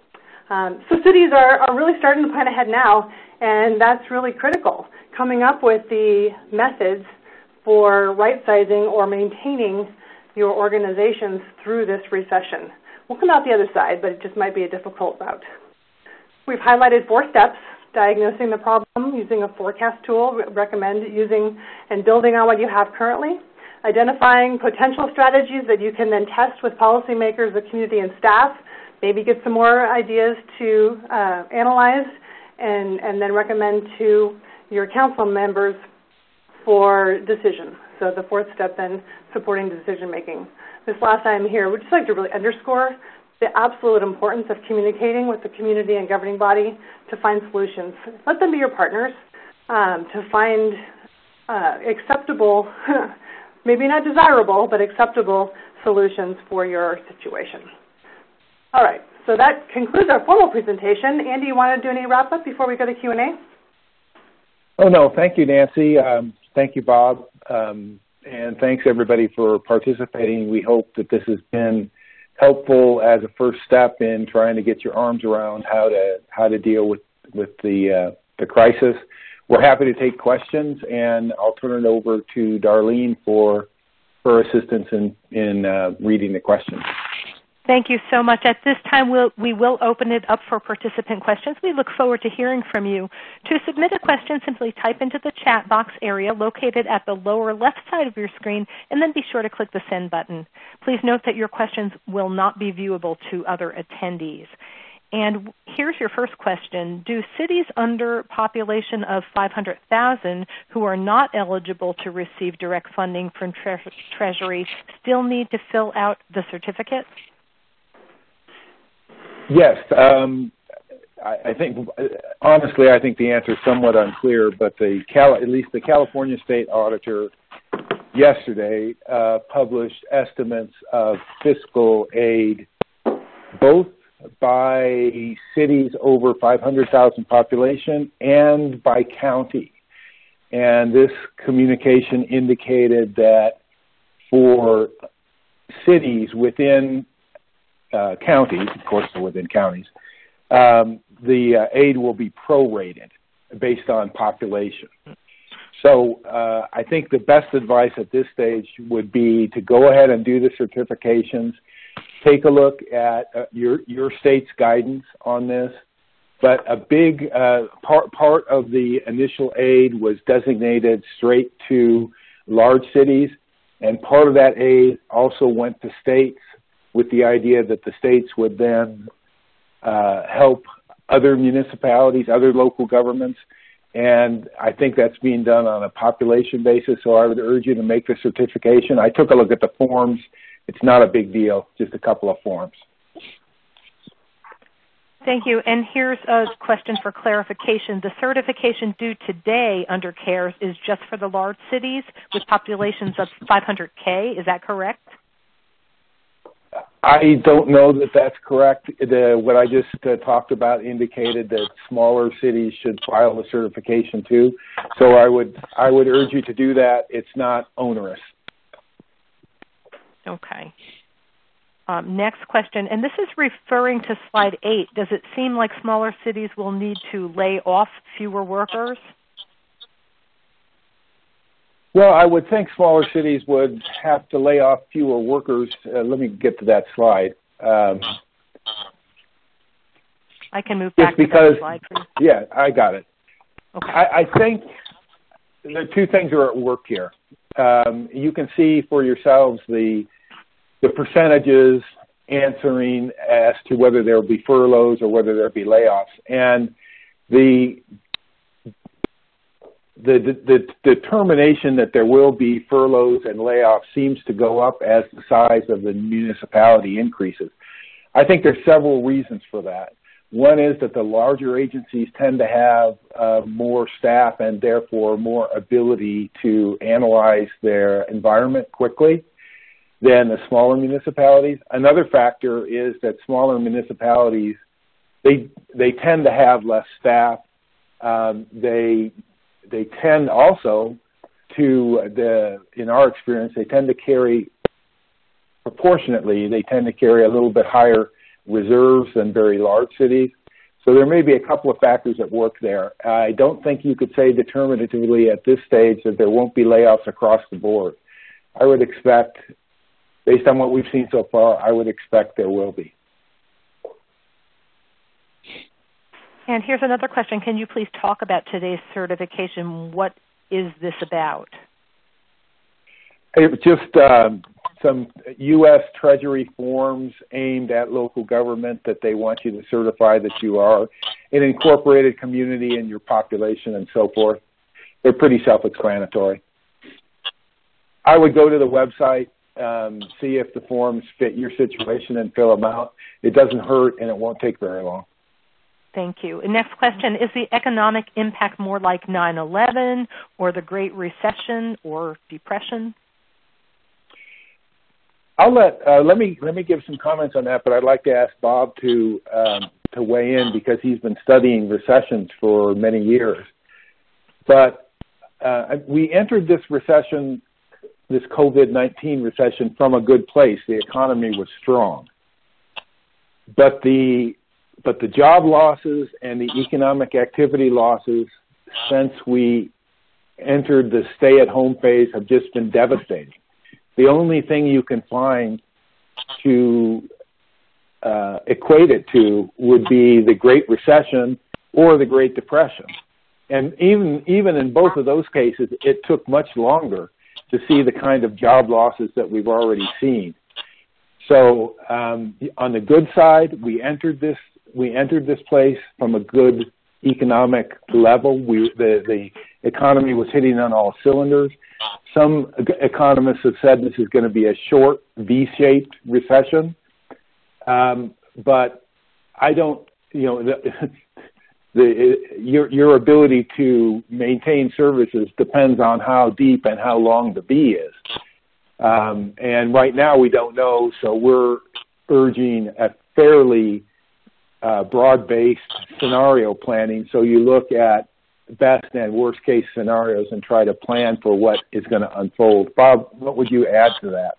So cities are really starting to plan ahead now, and that's really critical, coming up with the methods for right-sizing or maintaining your organizations through this recession. We'll come out the other side, but it just might be a difficult route. We've highlighted 4 steps: diagnosing the problem using a forecast tool, recommend using and building on what you have currently, identifying potential strategies that you can then test with policymakers, the community, and staff, maybe get some more ideas to analyze, and then recommend to your council members for decision. So the 4th step then, supporting decision making. This last item here, we'd just like to really underscore the absolute importance of communicating with the community and governing body to find solutions. Let them be your partners to find acceptable, maybe not desirable, but acceptable solutions for your situation. All right, so that concludes our formal presentation. Andy, you want to do any wrap-up before we go to Q&A? Oh, no, thank you, Nancy. Thank you, Bob. And thanks, everybody, for participating. We hope that this has been helpful as a first step in trying to get your arms around how to deal with the crisis. We're happy to take questions, and I'll turn it over to Darlene for her assistance in reading the questions. Thank you so much. At this time, we will open it up for participant questions. We look forward to hearing from you. To submit a question, simply type into the chat box area located at the lower left side of your screen, and then be sure to click the send button. Please note that your questions will not be viewable to other attendees. And here's your first question. Do cities under population of 500,000 who are not eligible to receive direct funding from Treasury still need to fill out the certificate? Yes. I think, honestly, I think the answer is somewhat unclear, but at least the California State Auditor yesterday published estimates of fiscal aid both by cities over 500,000 population and by county. And this communication indicated that for cities within counties, of course they're within counties, the aid will be prorated based on population. So I think the best advice at this stage would be to go ahead and do the certifications. Take a look at your state's guidance on this. But a big part of the initial aid was designated straight to large cities, and part of that aid also went to states with the idea that the states would then help other municipalities, other local governments. And I think that's being done on a population basis, so I would urge you to make the certification. I took a look at the forms it's not a big deal, just a couple of forms. Thank you. And here's a question for clarification. The certification due today under CARES is just for the large cities with populations of 500K. Is that correct? I don't know that that's correct. What I just talked about indicated that smaller cities should file the certification too. So I would urge you to do that. It's not onerous. Okay. Next question, and this is referring to slide 8. Does it seem like smaller cities will need to lay off fewer workers? Well, I would think smaller cities would have to lay off fewer workers. Let me get to that slide. I can move back to that slide, please. Yeah, I got it. Okay. I think there are two things are at work here. You can see for yourselves the percentages answering as to whether there will be furloughs or whether there will be layoffs. And the determination that there will be furloughs and layoffs seems to go up as the size of the municipality increases. I think there's several reasons for that. One is that the larger agencies tend to have more staff and therefore more ability to analyze their environment quickly than the smaller municipalities. Another factor is that smaller municipalities, they tend to have less staff. They tend also to, in our experience, they tend to carry, proportionately, they tend to carry a little bit higher reserves than very large cities. So there may be a couple of factors at work there. I don't think you could say determinatively at this stage that there won't be layoffs across the board. I would expect, based on what we've seen so far, I would expect there will be. And here's another question. Can you please talk about today's certification? What is this about? It's just some U.S. Treasury forms aimed at local government that they want you to certify that you are an incorporated community in your population and so forth. They're pretty self-explanatory. I would go to the website, see if the forms fit your situation and fill them out. It doesn't hurt and it won't take very long. Thank you. And next question, is the economic impact more like 9/11 or the Great Recession or Depression? I'll let me give some comments on that, but I'd like to ask Bob to weigh in because he's been studying recessions for many years. But we entered this recession, this COVID-19 recession, from a good place. The economy was strong, but the job losses and the economic activity losses since we entered the stay-at-home phase have just been devastating. The only thing you can find to equate it to would be the Great Recession or the Great Depression. And even in both of those cases, it took much longer to see the kind of job losses that we've already seen. So on the good side, we entered this place from a good economic level. The economy was hitting on all cylinders. Some economists have said this is going to be a short V-shaped recession, but I don't. Your ability to maintain services depends on how deep and how long the V is. And right now we don't know, so we're urging a fairly broad-based scenario planning. So you look at best and worst case scenarios and try to plan for what is going to unfold. Bob, what would you add to that?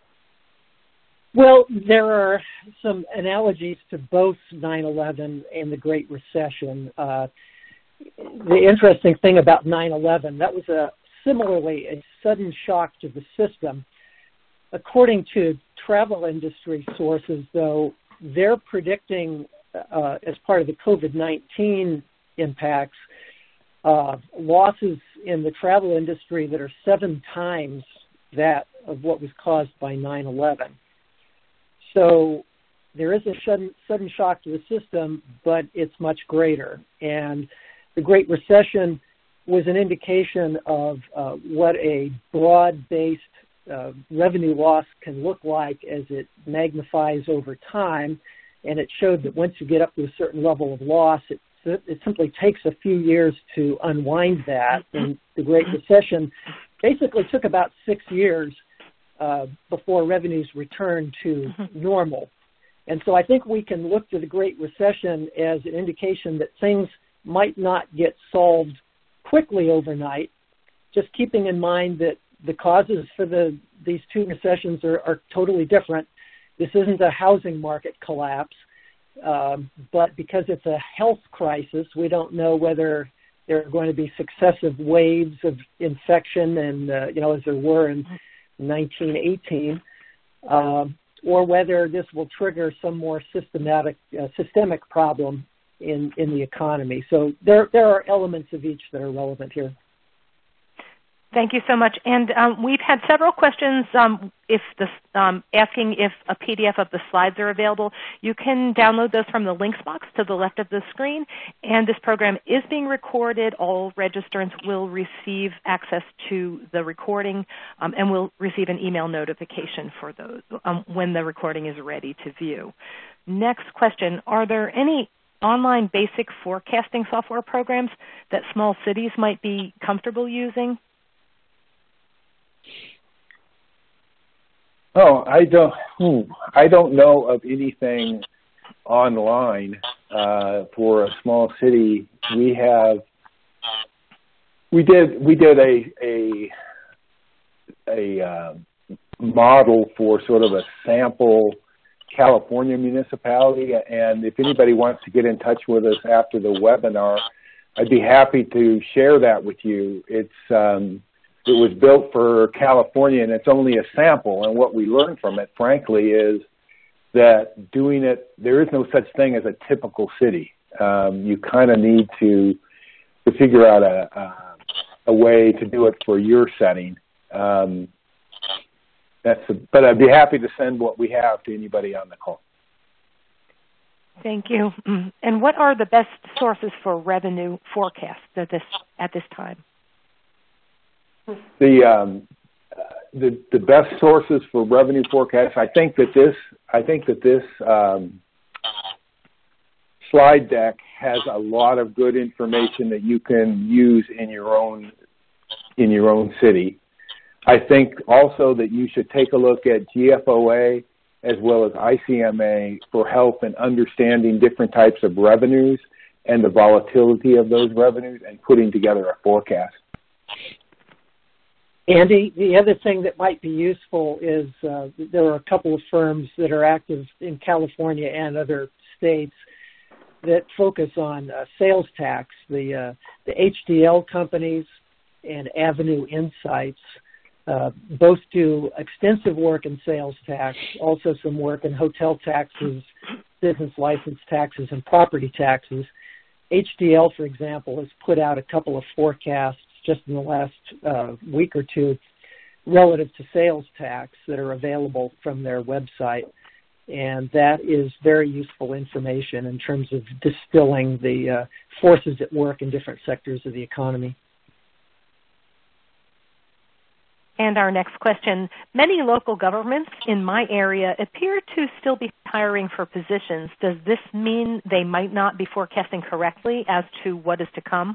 Well, there are some analogies to both 9/11 and the Great Recession. The interesting thing about 9/11, that was similarly a sudden shock to the system. According to travel industry sources, though, they're predicting, as part of the COVID-19 impacts, losses in the travel industry that are 7 times that of what was caused by 9/11. So there is a sudden shock to the system, but it's much greater. And the Great Recession was an indication of what a broad-based revenue loss can look like as it magnifies over time. And it showed that once you get up to a certain level of loss, it simply takes a few years to unwind that. And the Great Recession basically took about 6 years before revenues returned to normal. And so I think we can look to the Great Recession as an indication that things might not get solved quickly overnight, just keeping in mind that the causes for these two recessions are totally different. This isn't a housing market collapse, but because it's a health crisis, we don't know whether there are going to be successive waves of infection, and as there were in 1918, or whether this will trigger some more systemic problem in the economy. So there are elements of each that are relevant here. Thank you so much. And we've had several questions asking if a PDF of the slides are available. You can download those from the links box to the left of the screen. And this program is being recorded. All registrants will receive access to the recording and will receive an email notification for those when the recording is ready to view. Next question, are there any online basic forecasting software programs that small cities might be comfortable using? Oh, I don't know of anything online for a small city. We did a model for sort of a sample California municipality, and if anybody wants to get in touch with us after the webinar, I'd be happy to share that with you. It was built for California, and it's only a sample. And what we learned from it, frankly, is that there is no such thing as a typical city. You kind of need to figure out a way to do it for your setting. But I'd be happy to send what we have to anybody on the call. Thank you. And what are the best sources for revenue forecasts at this time? The best sources for revenue forecasts. I think that this slide deck has a lot of good information that you can use in your own city. I think also that you should take a look at GFOA as well as ICMA for help in understanding different types of revenues and the volatility of those revenues and putting together a forecast. Andy, the other thing that might be useful is there are a couple of firms that are active in California and other states that focus on sales tax. The HDL companies and Avenue Insights both do extensive work in sales tax, also some work in hotel taxes, business license taxes, and property taxes. HDL, for example, has put out a couple of forecasts just in the last week or two relative to sales tax that are available from their website. And that is very useful information in terms of distilling the forces at work in different sectors of the economy. And our next question, many local governments in my area appear to still be hiring for positions. Does this mean they might not be forecasting correctly as to what is to come?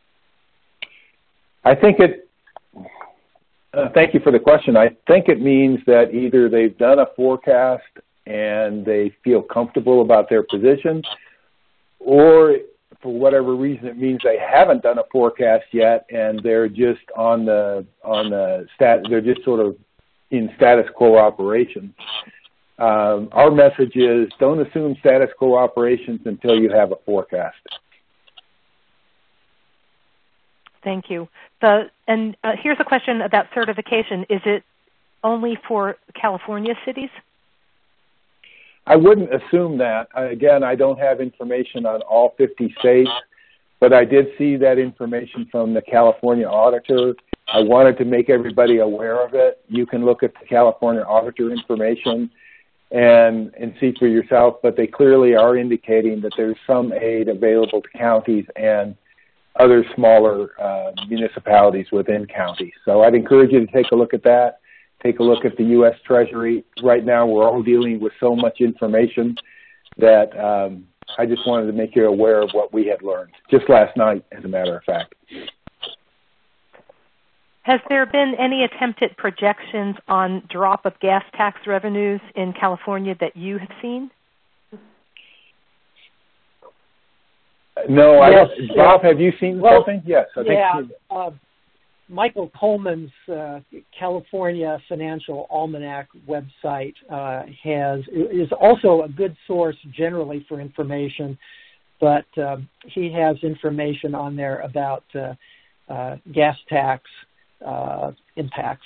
I think thank you for the question. I think it means that either they've done a forecast and they feel comfortable about their position, or for whatever reason it means they haven't done a forecast yet and they're just they're just sort of in status quo operations. Our message is don't assume status quo operations until you have a forecast. Thank you. Here's a question about certification. Is it only for California cities? I wouldn't assume that. Again, I don't have information on all 50 states, but I did see that information from the California auditor. I wanted to make everybody aware of it. You can look at the California auditor information and see for yourself, but they clearly are indicating that there's some aid available to counties and other smaller municipalities within counties. So I'd encourage you to take a look at that. take a look at the U.S. Treasury. Right now, we're all dealing with so much information that I just wanted to make you aware of what we had learned, just last night, as a matter of fact. Has there been any attempted projections on drop of gas tax revenues in California that you have seen? No, yes, Bob, have you seen something? Yes, I think. Michael Coleman's California Financial Almanac website is also a good source generally for information, but he has information on there about gas tax impacts.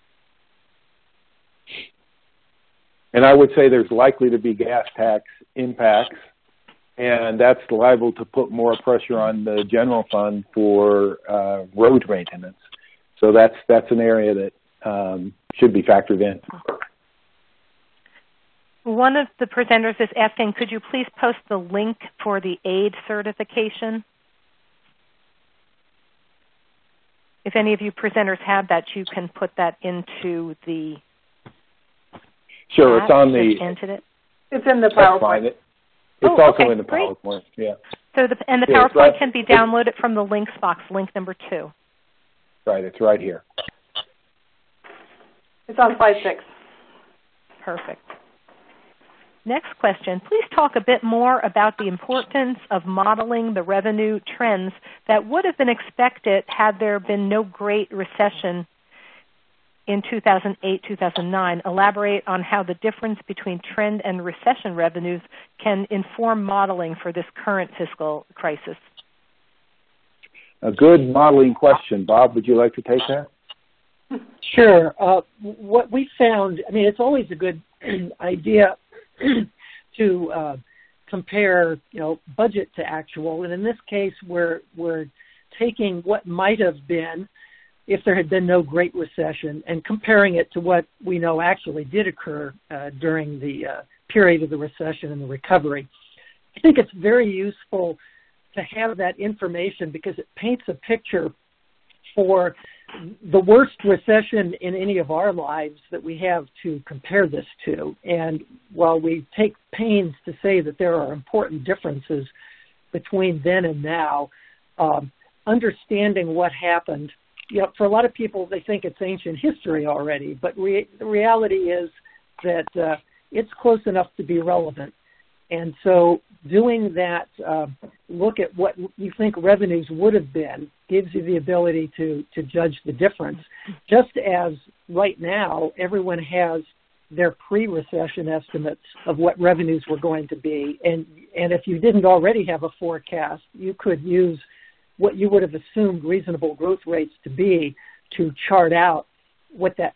And I would say there's likely to be gas tax impacts, and that's liable to put more pressure on the general fund for road maintenance. So that's an area that should be factored in. One of the presenters is asking, could you please post the link for the AID certification? If any of you presenters have that, you can put that into the Sure, it's on the... It's in the PowerPoint. It's also in the PowerPoint, great. Yeah. So the PowerPoint can be downloaded from the links box, link number 2. Right, it's right here. It's on slide 6. Perfect. Next question. Please talk a bit more about the importance of modeling the revenue trends that would have been expected had there been no great recession in 2008-2009. Elaborate on how the difference between trend and recession revenues can inform modeling for this current fiscal crisis. A good modeling question. Bob, would you like to take that? Sure. What we found, it's always a good idea to compare, budget to actual. And in this case, we're taking what might have been if there had been no Great Recession and comparing it to what we know actually did occur during the period of the recession and the recovery. I think it's very useful to have that information because it paints a picture for the worst recession in any of our lives that we have to compare this to. And while we take pains to say that there are important differences between then and now, understanding what happened, for a lot of people, they think it's ancient history already, but the reality is that it's close enough to be relevant. And so doing that, look at what you think revenues would have been, gives you the ability to judge the difference. Just as right now, everyone has their pre-recession estimates of what revenues were going to be. And if you didn't already have a forecast, you could use what you would have assumed reasonable growth rates to be to chart out what that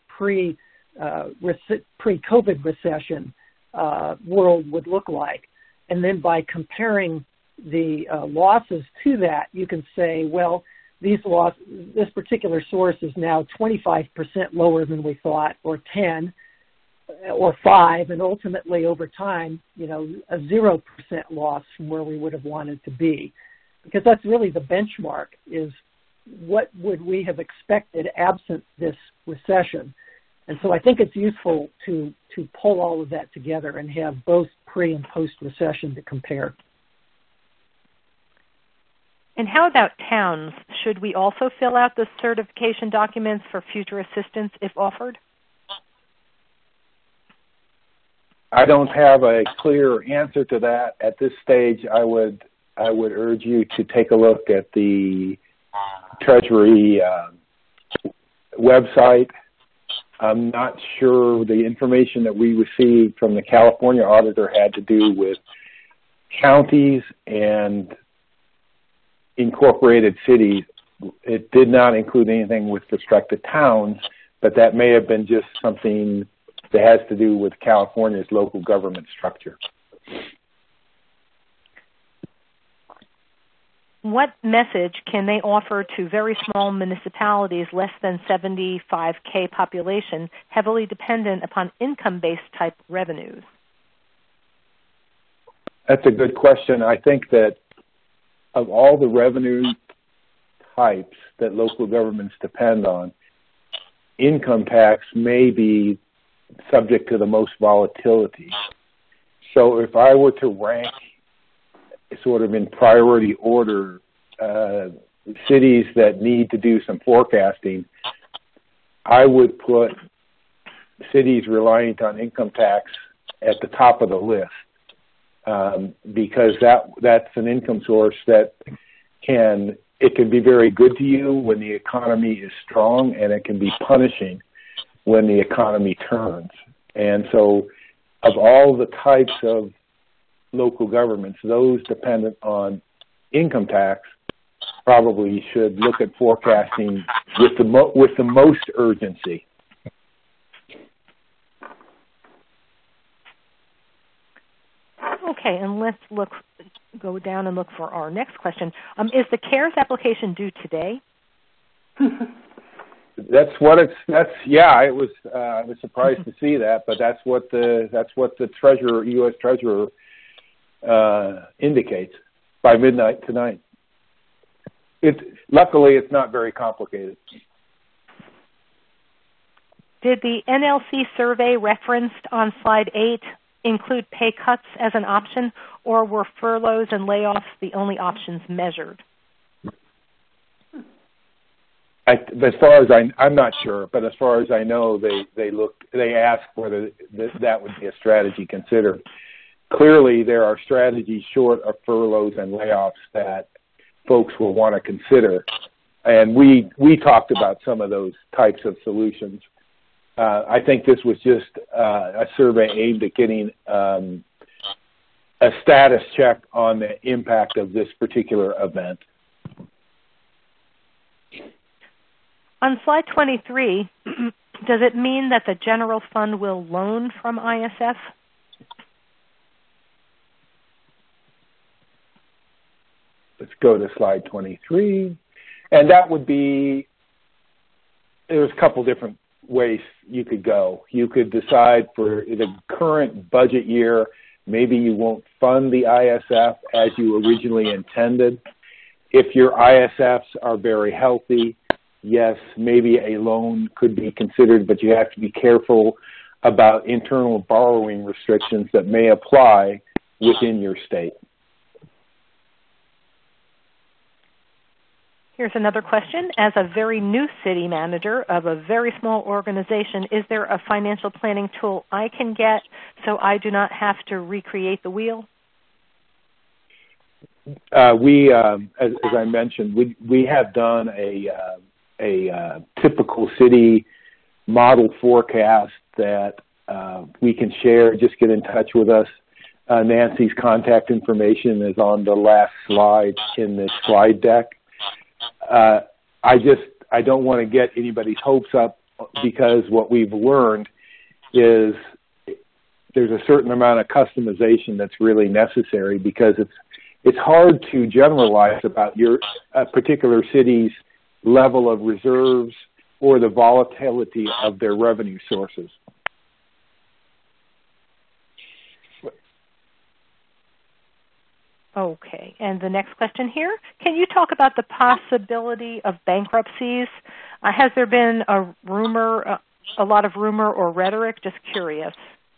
pre-COVID recession world would look like. And then by comparing the losses to that, you can say, well, this particular source is now 25% lower than we thought, or 10, or 5, and ultimately over time, a 0% loss from where we would have wanted to be. Because that's really the benchmark, is what would we have expected absent this recession. And so I think it's useful to pull all of that together and have both pre- and post-recession to compare. And how about towns? Should we also fill out the certification documents for future assistance if offered? I don't have a clear answer to that. At this stage, I would urge you to take a look at the Treasury website. I'm not sure the information that we received from the California auditor had to do with counties and incorporated cities. It did not include anything with respect to towns, but that may have been just something that has to do with California's local government structure. What message can they offer to very small municipalities, less than 75K population, heavily dependent upon income-based type revenues? That's a good question. I think that of all the revenue types that local governments depend on, income tax may be subject to the most volatility. So if I were to rank sort of in priority order cities that need to do some forecasting, I would put cities reliant on income tax at the top of the list, because that's an income source that can be very good to you when the economy is strong, and it can be punishing when the economy turns. And so of all the types of local governments, those dependent on income tax probably should look at forecasting with the most urgency. Okay, and let's go down and look for our next question. Is the CARES application due today? That's what it's. I was surprised to see that, but that's what the U.S. Treasurer indicates by midnight tonight. Luckily it's not very complicated. Did the NLC survey referenced on slide 8 include pay cuts as an option, or were furloughs and layoffs the only options measured? As far as I'm not sure, but as far as I know, they asked whether that would be a strategy considered. Clearly, there are strategies short of furloughs and layoffs that folks will want to consider, and we talked about some of those types of solutions. I think this was just a survey aimed at getting a status check on the impact of this particular event. On slide 23, does it mean that the general fund will loan from ISF? Let's go to slide 23. And that would be, there's a couple different ways you could go. You could decide for the current budget year, maybe you won't fund the ISF as you originally intended. If your ISFs are very healthy, yes, maybe a loan could be considered, but you have to be careful about internal borrowing restrictions that may apply within your state. Here's another question. As a very new city manager of a very small organization, is there a financial planning tool I can get so I do not have to recreate the wheel? We, as I mentioned, we have done a typical city model forecast that we can share. Just get in touch with us. Nancy's contact information is on the last slide in this slide deck. I don't want to get anybody's hopes up, because what we've learned is there's a certain amount of customization that's really necessary, because it's hard to generalize about your particular city's level of reserves or the volatility of their revenue sources. Okay, and the next question here. Can you talk about the possibility of bankruptcies? Has there been a lot of rumor or rhetoric? Just curious.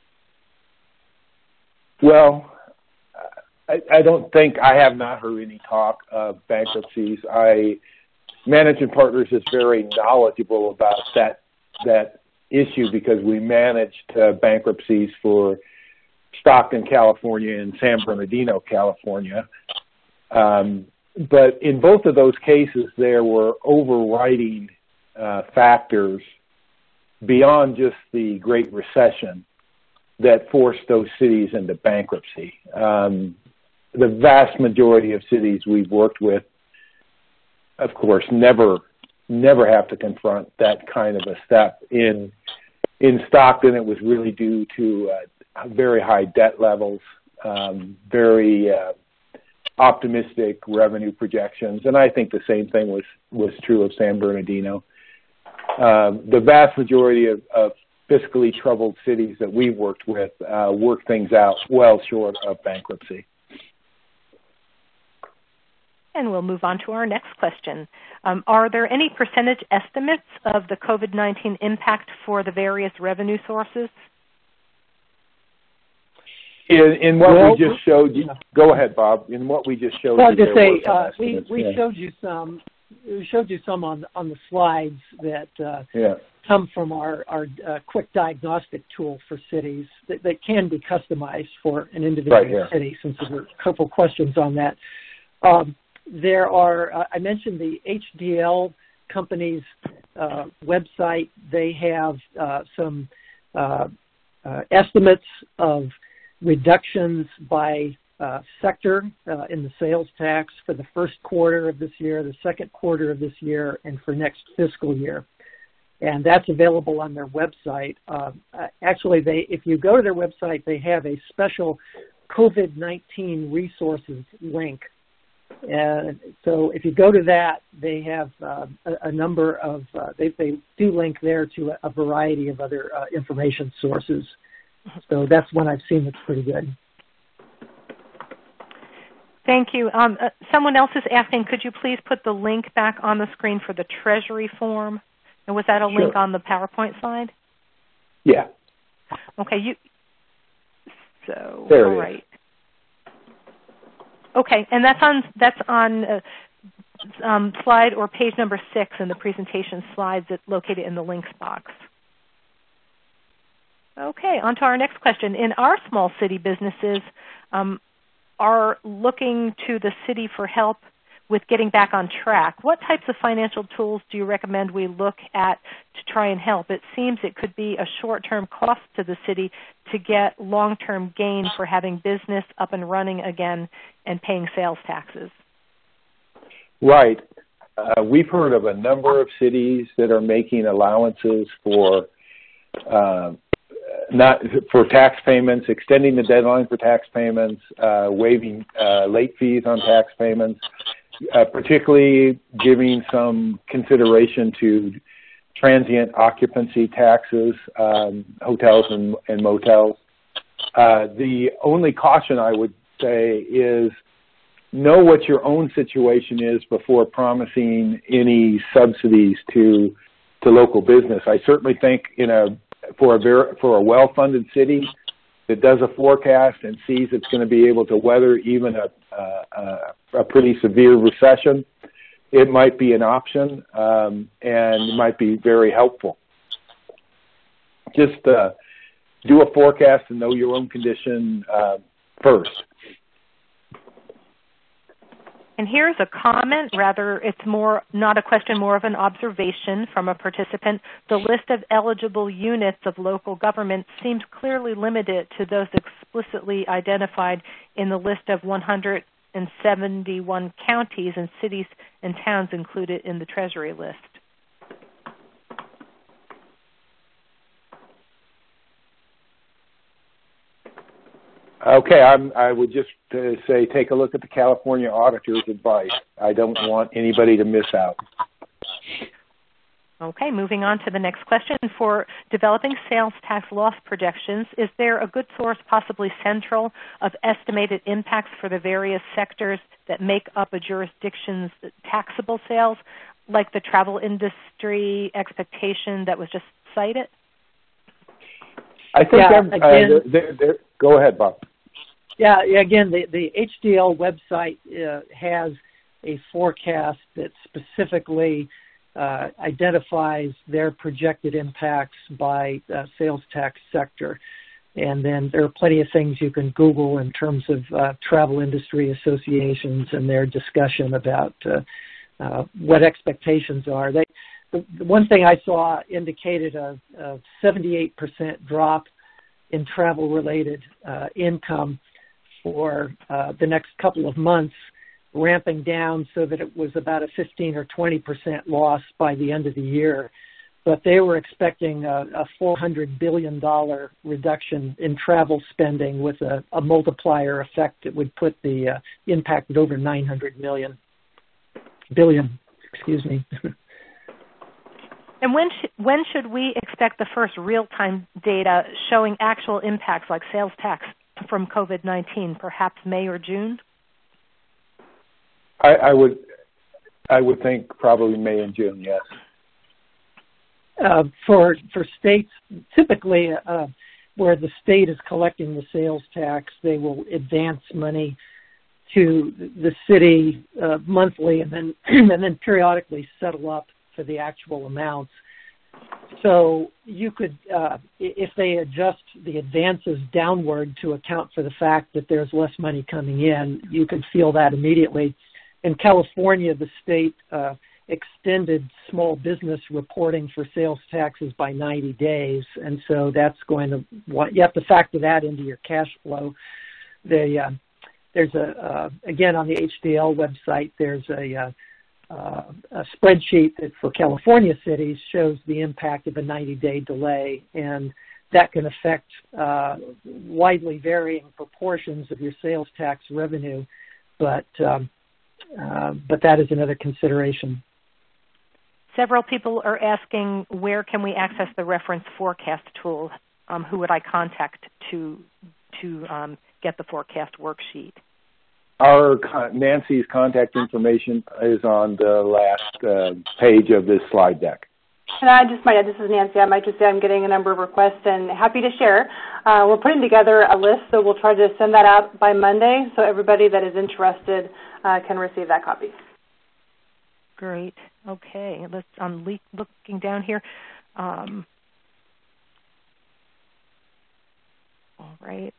Well, I have not heard any talk of bankruptcies. Management Partners is very knowledgeable about that issue, because we managed bankruptcies for Stockton, California, and San Bernardino, California. But in both of those cases, there were overriding factors beyond just the Great Recession that forced those cities into bankruptcy. The vast majority of cities we've worked with, of course, never have to confront that kind of a step. In Stockton, it was really due to very high debt levels, very optimistic revenue projections, and I think the same thing was true of San Bernardino. The vast majority of fiscally troubled cities that we've worked with work things out well short of bankruptcy. And we'll move on to our next question. Are there any percentage estimates of the COVID-19 impact for the various revenue sources? In what we just showed you, go ahead, Bob. In what we just showed you, there were some estimates. We showed you some. We showed you some on the slides that come from our quick diagnostic tool for cities that can be customized for an individual city. Since there were a couple questions on that, there are. I mentioned the HDL company's website. They have some estimates of reductions by sector in the sales tax for the first quarter of this year, the second quarter of this year, and for next fiscal year. And that's available on their website. Actually, if you go to their website, they have a special COVID-19 resources link. And so if you go to that, they have a number of, they do link there to a variety of other information sources. So that's one I've seen that's pretty good. Thank you. Someone else is asking, could you please put the link back on the screen for the Treasury form? And was that a link on the PowerPoint slide? Yeah. Okay. There all right. Okay, and that's on slide or page number 6 in the presentation slides that's located in the links box. Okay, on to our next question. In our small city businesses are looking to the city for help with getting back on track. What types of financial tools do you recommend we look at to try and help? It seems it could be a short-term cost to the city to get long-term gain for having business up and running again and paying sales taxes. Right. We've heard of a number of cities that are making allowances for not for tax payments, extending the deadline for tax payments, waiving late fees on tax payments, particularly giving some consideration to transient occupancy taxes, hotels and motels. The only caution I would say is know what your own situation is before promising any subsidies to local business. I certainly think for a well-funded city that does a forecast and sees it's going to be able to weather even a pretty severe recession, it might be an option and it might be very helpful. Just do a forecast and know your own condition first. And here's a comment, rather it's more not a question, more of an observation from a participant. The list of eligible units of local government seems clearly limited to those explicitly identified in the list of 171 counties and cities and towns included in the Treasury list. Okay, I would just say take a look at the California auditor's advice. I don't want anybody to miss out. Okay, moving on to the next question. For developing sales tax loss projections, is there a good source, possibly central, of estimated impacts for the various sectors that make up a jurisdiction's taxable sales, like the travel industry expectation that was just cited? I think go ahead, Bob. Yeah, again, the HDL website has a forecast that specifically identifies their projected impacts by sales tax sector. And then there are plenty of things you can Google in terms of travel industry associations and their discussion about what expectations are. The one thing I saw indicated a 78% drop in travel-related income for the next couple of months, ramping down so that it was about a 15 or 20% loss by the end of the year. But they were expecting a $400 billion reduction in travel spending with a multiplier effect that would put the impact at over 900 billion. Excuse me. And when should we expect the first real-time data showing actual impacts like sales tax from COVID-19, perhaps May or June? I would think probably May and June, yes. For states, typically where the state is collecting the sales tax, they will advance money to the city monthly and then periodically settle up for the actual amounts. So you could, if they adjust the advances downward to account for the fact that there's less money coming in, you could feel that immediately. In California, the state extended small business reporting for sales taxes by 90 days, and so that's going to, you have to factor that into your cash flow. There's again, on the HDL website, there's a spreadsheet that for California cities shows the impact of a 90-day delay, and that can affect widely varying proportions of your sales tax revenue, but that is another consideration. Several people are asking, where can we access the reference forecast tool? Who would I contact to get the forecast worksheet? Nancy's contact information is on the last page of this slide deck. And I just might add, this is Nancy. I might just say I'm getting a number of requests and happy to share. We're putting together a list, so we'll try to send that out by Monday so everybody that is interested can receive that copy. Great. Okay. I'm looking down here. All right.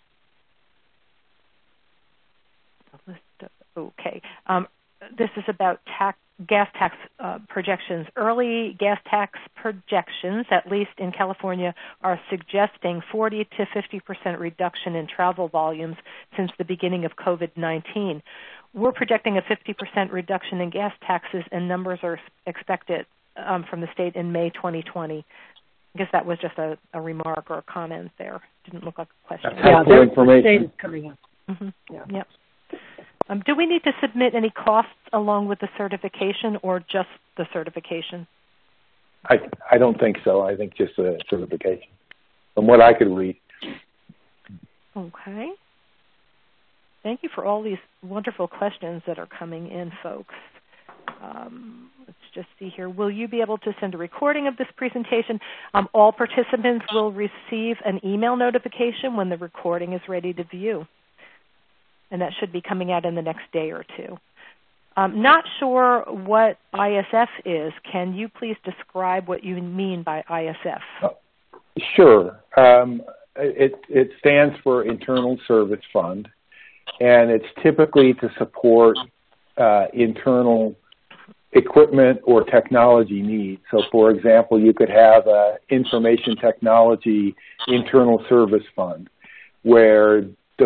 Okay. This is about gas tax projections. Early gas tax projections, at least in California, are suggesting 40 to 50% reduction in travel volumes since the beginning of COVID-19. We're projecting a 50% reduction in gas taxes, and numbers are expected from the state in May 2020. I guess that was just a remark or a comment there. Didn't look like a question. That's helpful information. The state is coming up. Mm-hmm. Yeah. Yep. Do we need to submit any costs along with the certification, or just the certification? I don't think so. I think just the certification, from what I could read. Okay. Thank you for all these wonderful questions that are coming in, folks. Let's just see here. Will you be able to send a recording of this presentation? All participants will receive an email notification when the recording is ready to view, and that should be coming out in the next day or two. Not sure what ISF is. Can you please describe what you mean by ISF? Sure. It stands for Internal Service Fund, and it's typically to support internal equipment or technology needs. So, for example, you could have an information technology internal service fund where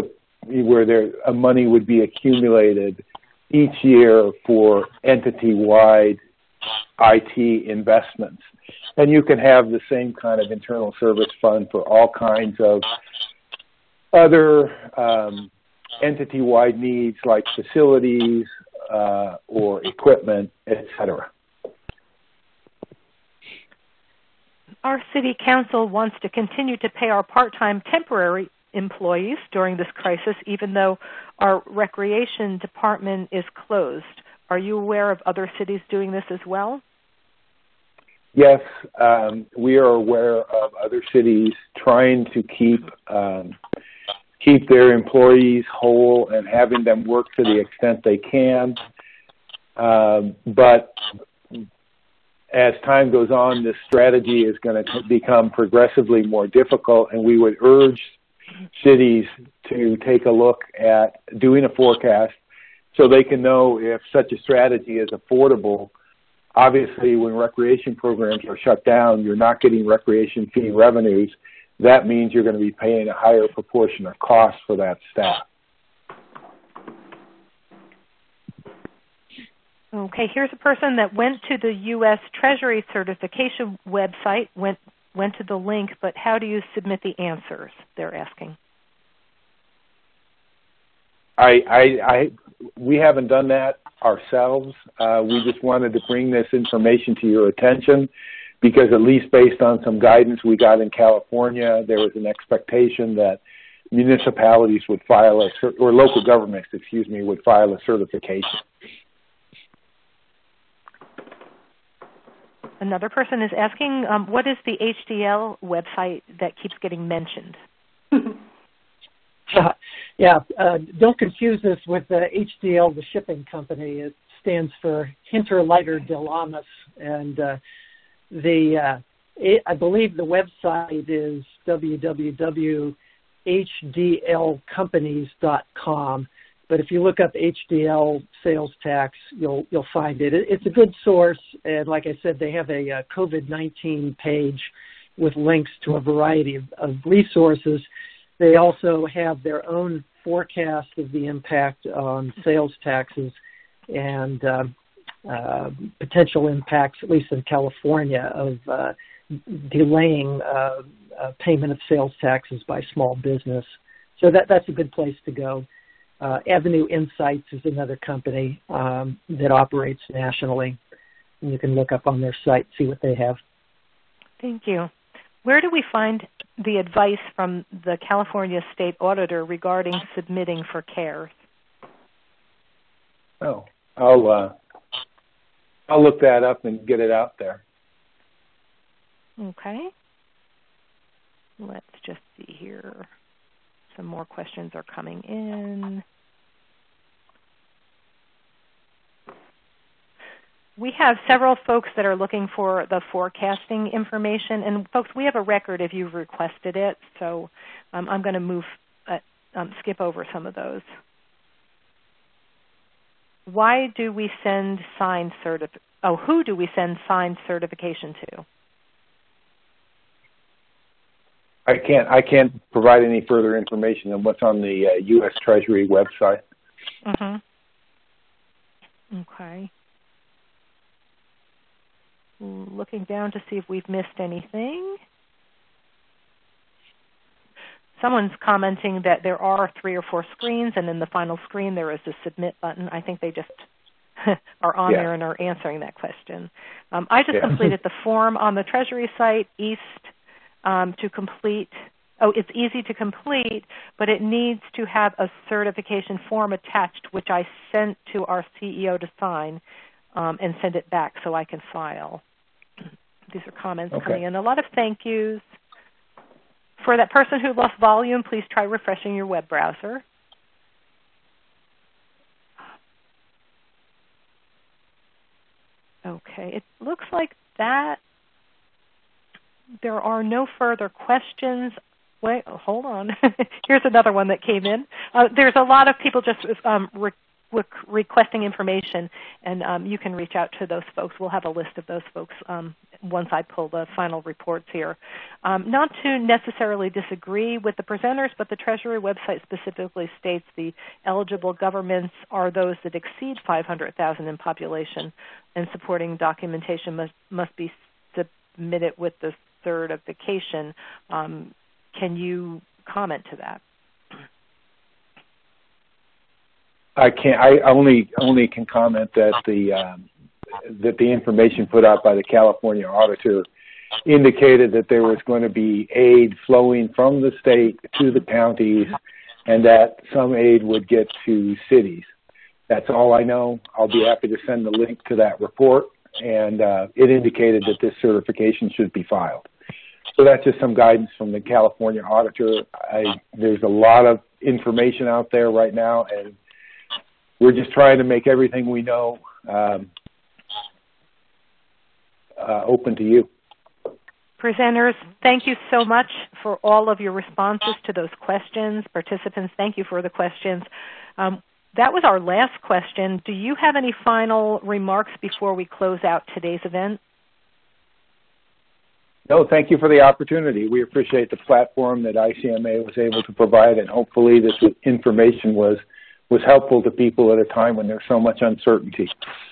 money would be accumulated each year for entity-wide IT investments. And you can have the same kind of internal service fund for all kinds of other entity-wide needs like facilities or equipment, etc. Our City Council wants to continue to pay our part-time temporary employees during this crisis, even though our recreation department is closed. Are you aware of other cities doing this as well? Yes, we are aware of other cities trying to keep their employees whole and having them work to the extent they can. But as time goes on, this strategy is going to become progressively more difficult, and we would urge cities to take a look at doing a forecast so they can know if such a strategy is affordable. Obviously, when recreation programs are shut down, you're not getting recreation fee revenues. That means you're going to be paying a higher proportion of costs for that staff. Okay, here's a person that went to the U.S. Treasury certification website, went to the link, but how do you submit the answers, they're asking? We haven't done that ourselves. We just wanted to bring this information to your attention because, at least based on some guidance we got in California, there was an expectation that municipalities would file or local governments, would file a certification. Another person is asking, what is the HDL website that keeps getting mentioned? Don't confuse this with HDL, the shipping company. It stands for Hinterleiter de Lamas, and I believe the website is www.hdlcompanies.com. But if you look up HDL sales tax, you'll find it. It's a good source, and like I said, they have a COVID-19 page with links to a variety of resources. They also have their own forecast of the impact on sales taxes and potential impacts, at least in California, of delaying payment of sales taxes by small business. So that's a good place to go. Avenue Insights is another company that operates nationally, and you can look up on their site, see what they have. Thank you. Where do we find the advice from the California State Auditor regarding submitting for CARES? Oh, I'll look that up and get it out there. Okay. Let's just see here. Some more questions are coming in. We have several folks that are looking for the forecasting information. And folks, we have a record if you've requested it. So I'm going to skip over some of those. Why do we send signed who do we send signed certification to? I can't provide any further information than what's on the U.S. Treasury website. Mm-hmm. Okay. Looking down to see if we've missed anything. Someone's commenting that there are 3 or 4 screens, and in the final screen there is a submit button. I think they just are on there and are answering that question. I just completed the form on the Treasury site, to complete. Oh, it's easy to complete, but it needs to have a certification form attached, which I sent to our CEO to sign and send it back so I can file. These are comments coming in. A lot of thank yous. For that person who lost volume, please try refreshing your web browser. Okay, it looks like that there are no further questions. Wait, hold on. Here's another one that came in. There's a lot of people just requesting information, and you can reach out to those folks. We'll have a list of those folks once I pull the final reports here. Not to necessarily disagree with the presenters, but the Treasury website specifically states the eligible governments are those that exceed 500,000 in population, and supporting documentation must be submitted with the certification. Can you comment to that? I can't. I only can comment that the information put out by the California auditor indicated that there was going to be aid flowing from the state to the counties, and that some aid would get to cities. That's all I know. I'll be happy to send the link to that report, and it indicated that this certification should be filed. So that's just some guidance from the California auditor. There's a lot of information out there right now, and we're just trying to make everything we know open to you. Presenters, thank you so much for all of your responses to those questions. Participants, thank you for the questions. That was our last question. Do you have any final remarks before we close out today's event? No, thank you for the opportunity. We appreciate the platform that ICMA was able to provide, and hopefully this information was helpful to people at a time when there's so much uncertainty.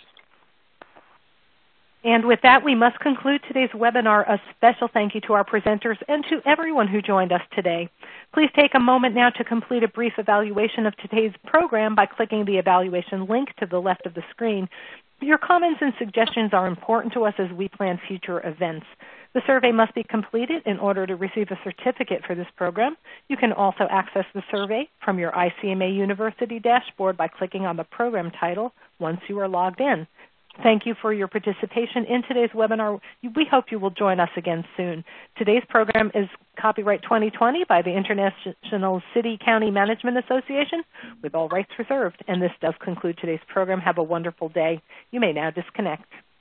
And with that, we must conclude today's webinar. A special thank you to our presenters and to everyone who joined us today. Please take a moment now to complete a brief evaluation of today's program by clicking the evaluation link to the left of the screen. Your comments and suggestions are important to us as we plan future events. The survey must be completed in order to receive a certificate for this program. You can also access the survey from your ICMA University dashboard by clicking on the program title once you are logged in. Thank you for your participation in today's webinar. We hope you will join us again soon. Today's program is copyright 2020 by the International City County Management Association with all rights reserved. And this does conclude today's program. Have a wonderful day. You may now disconnect.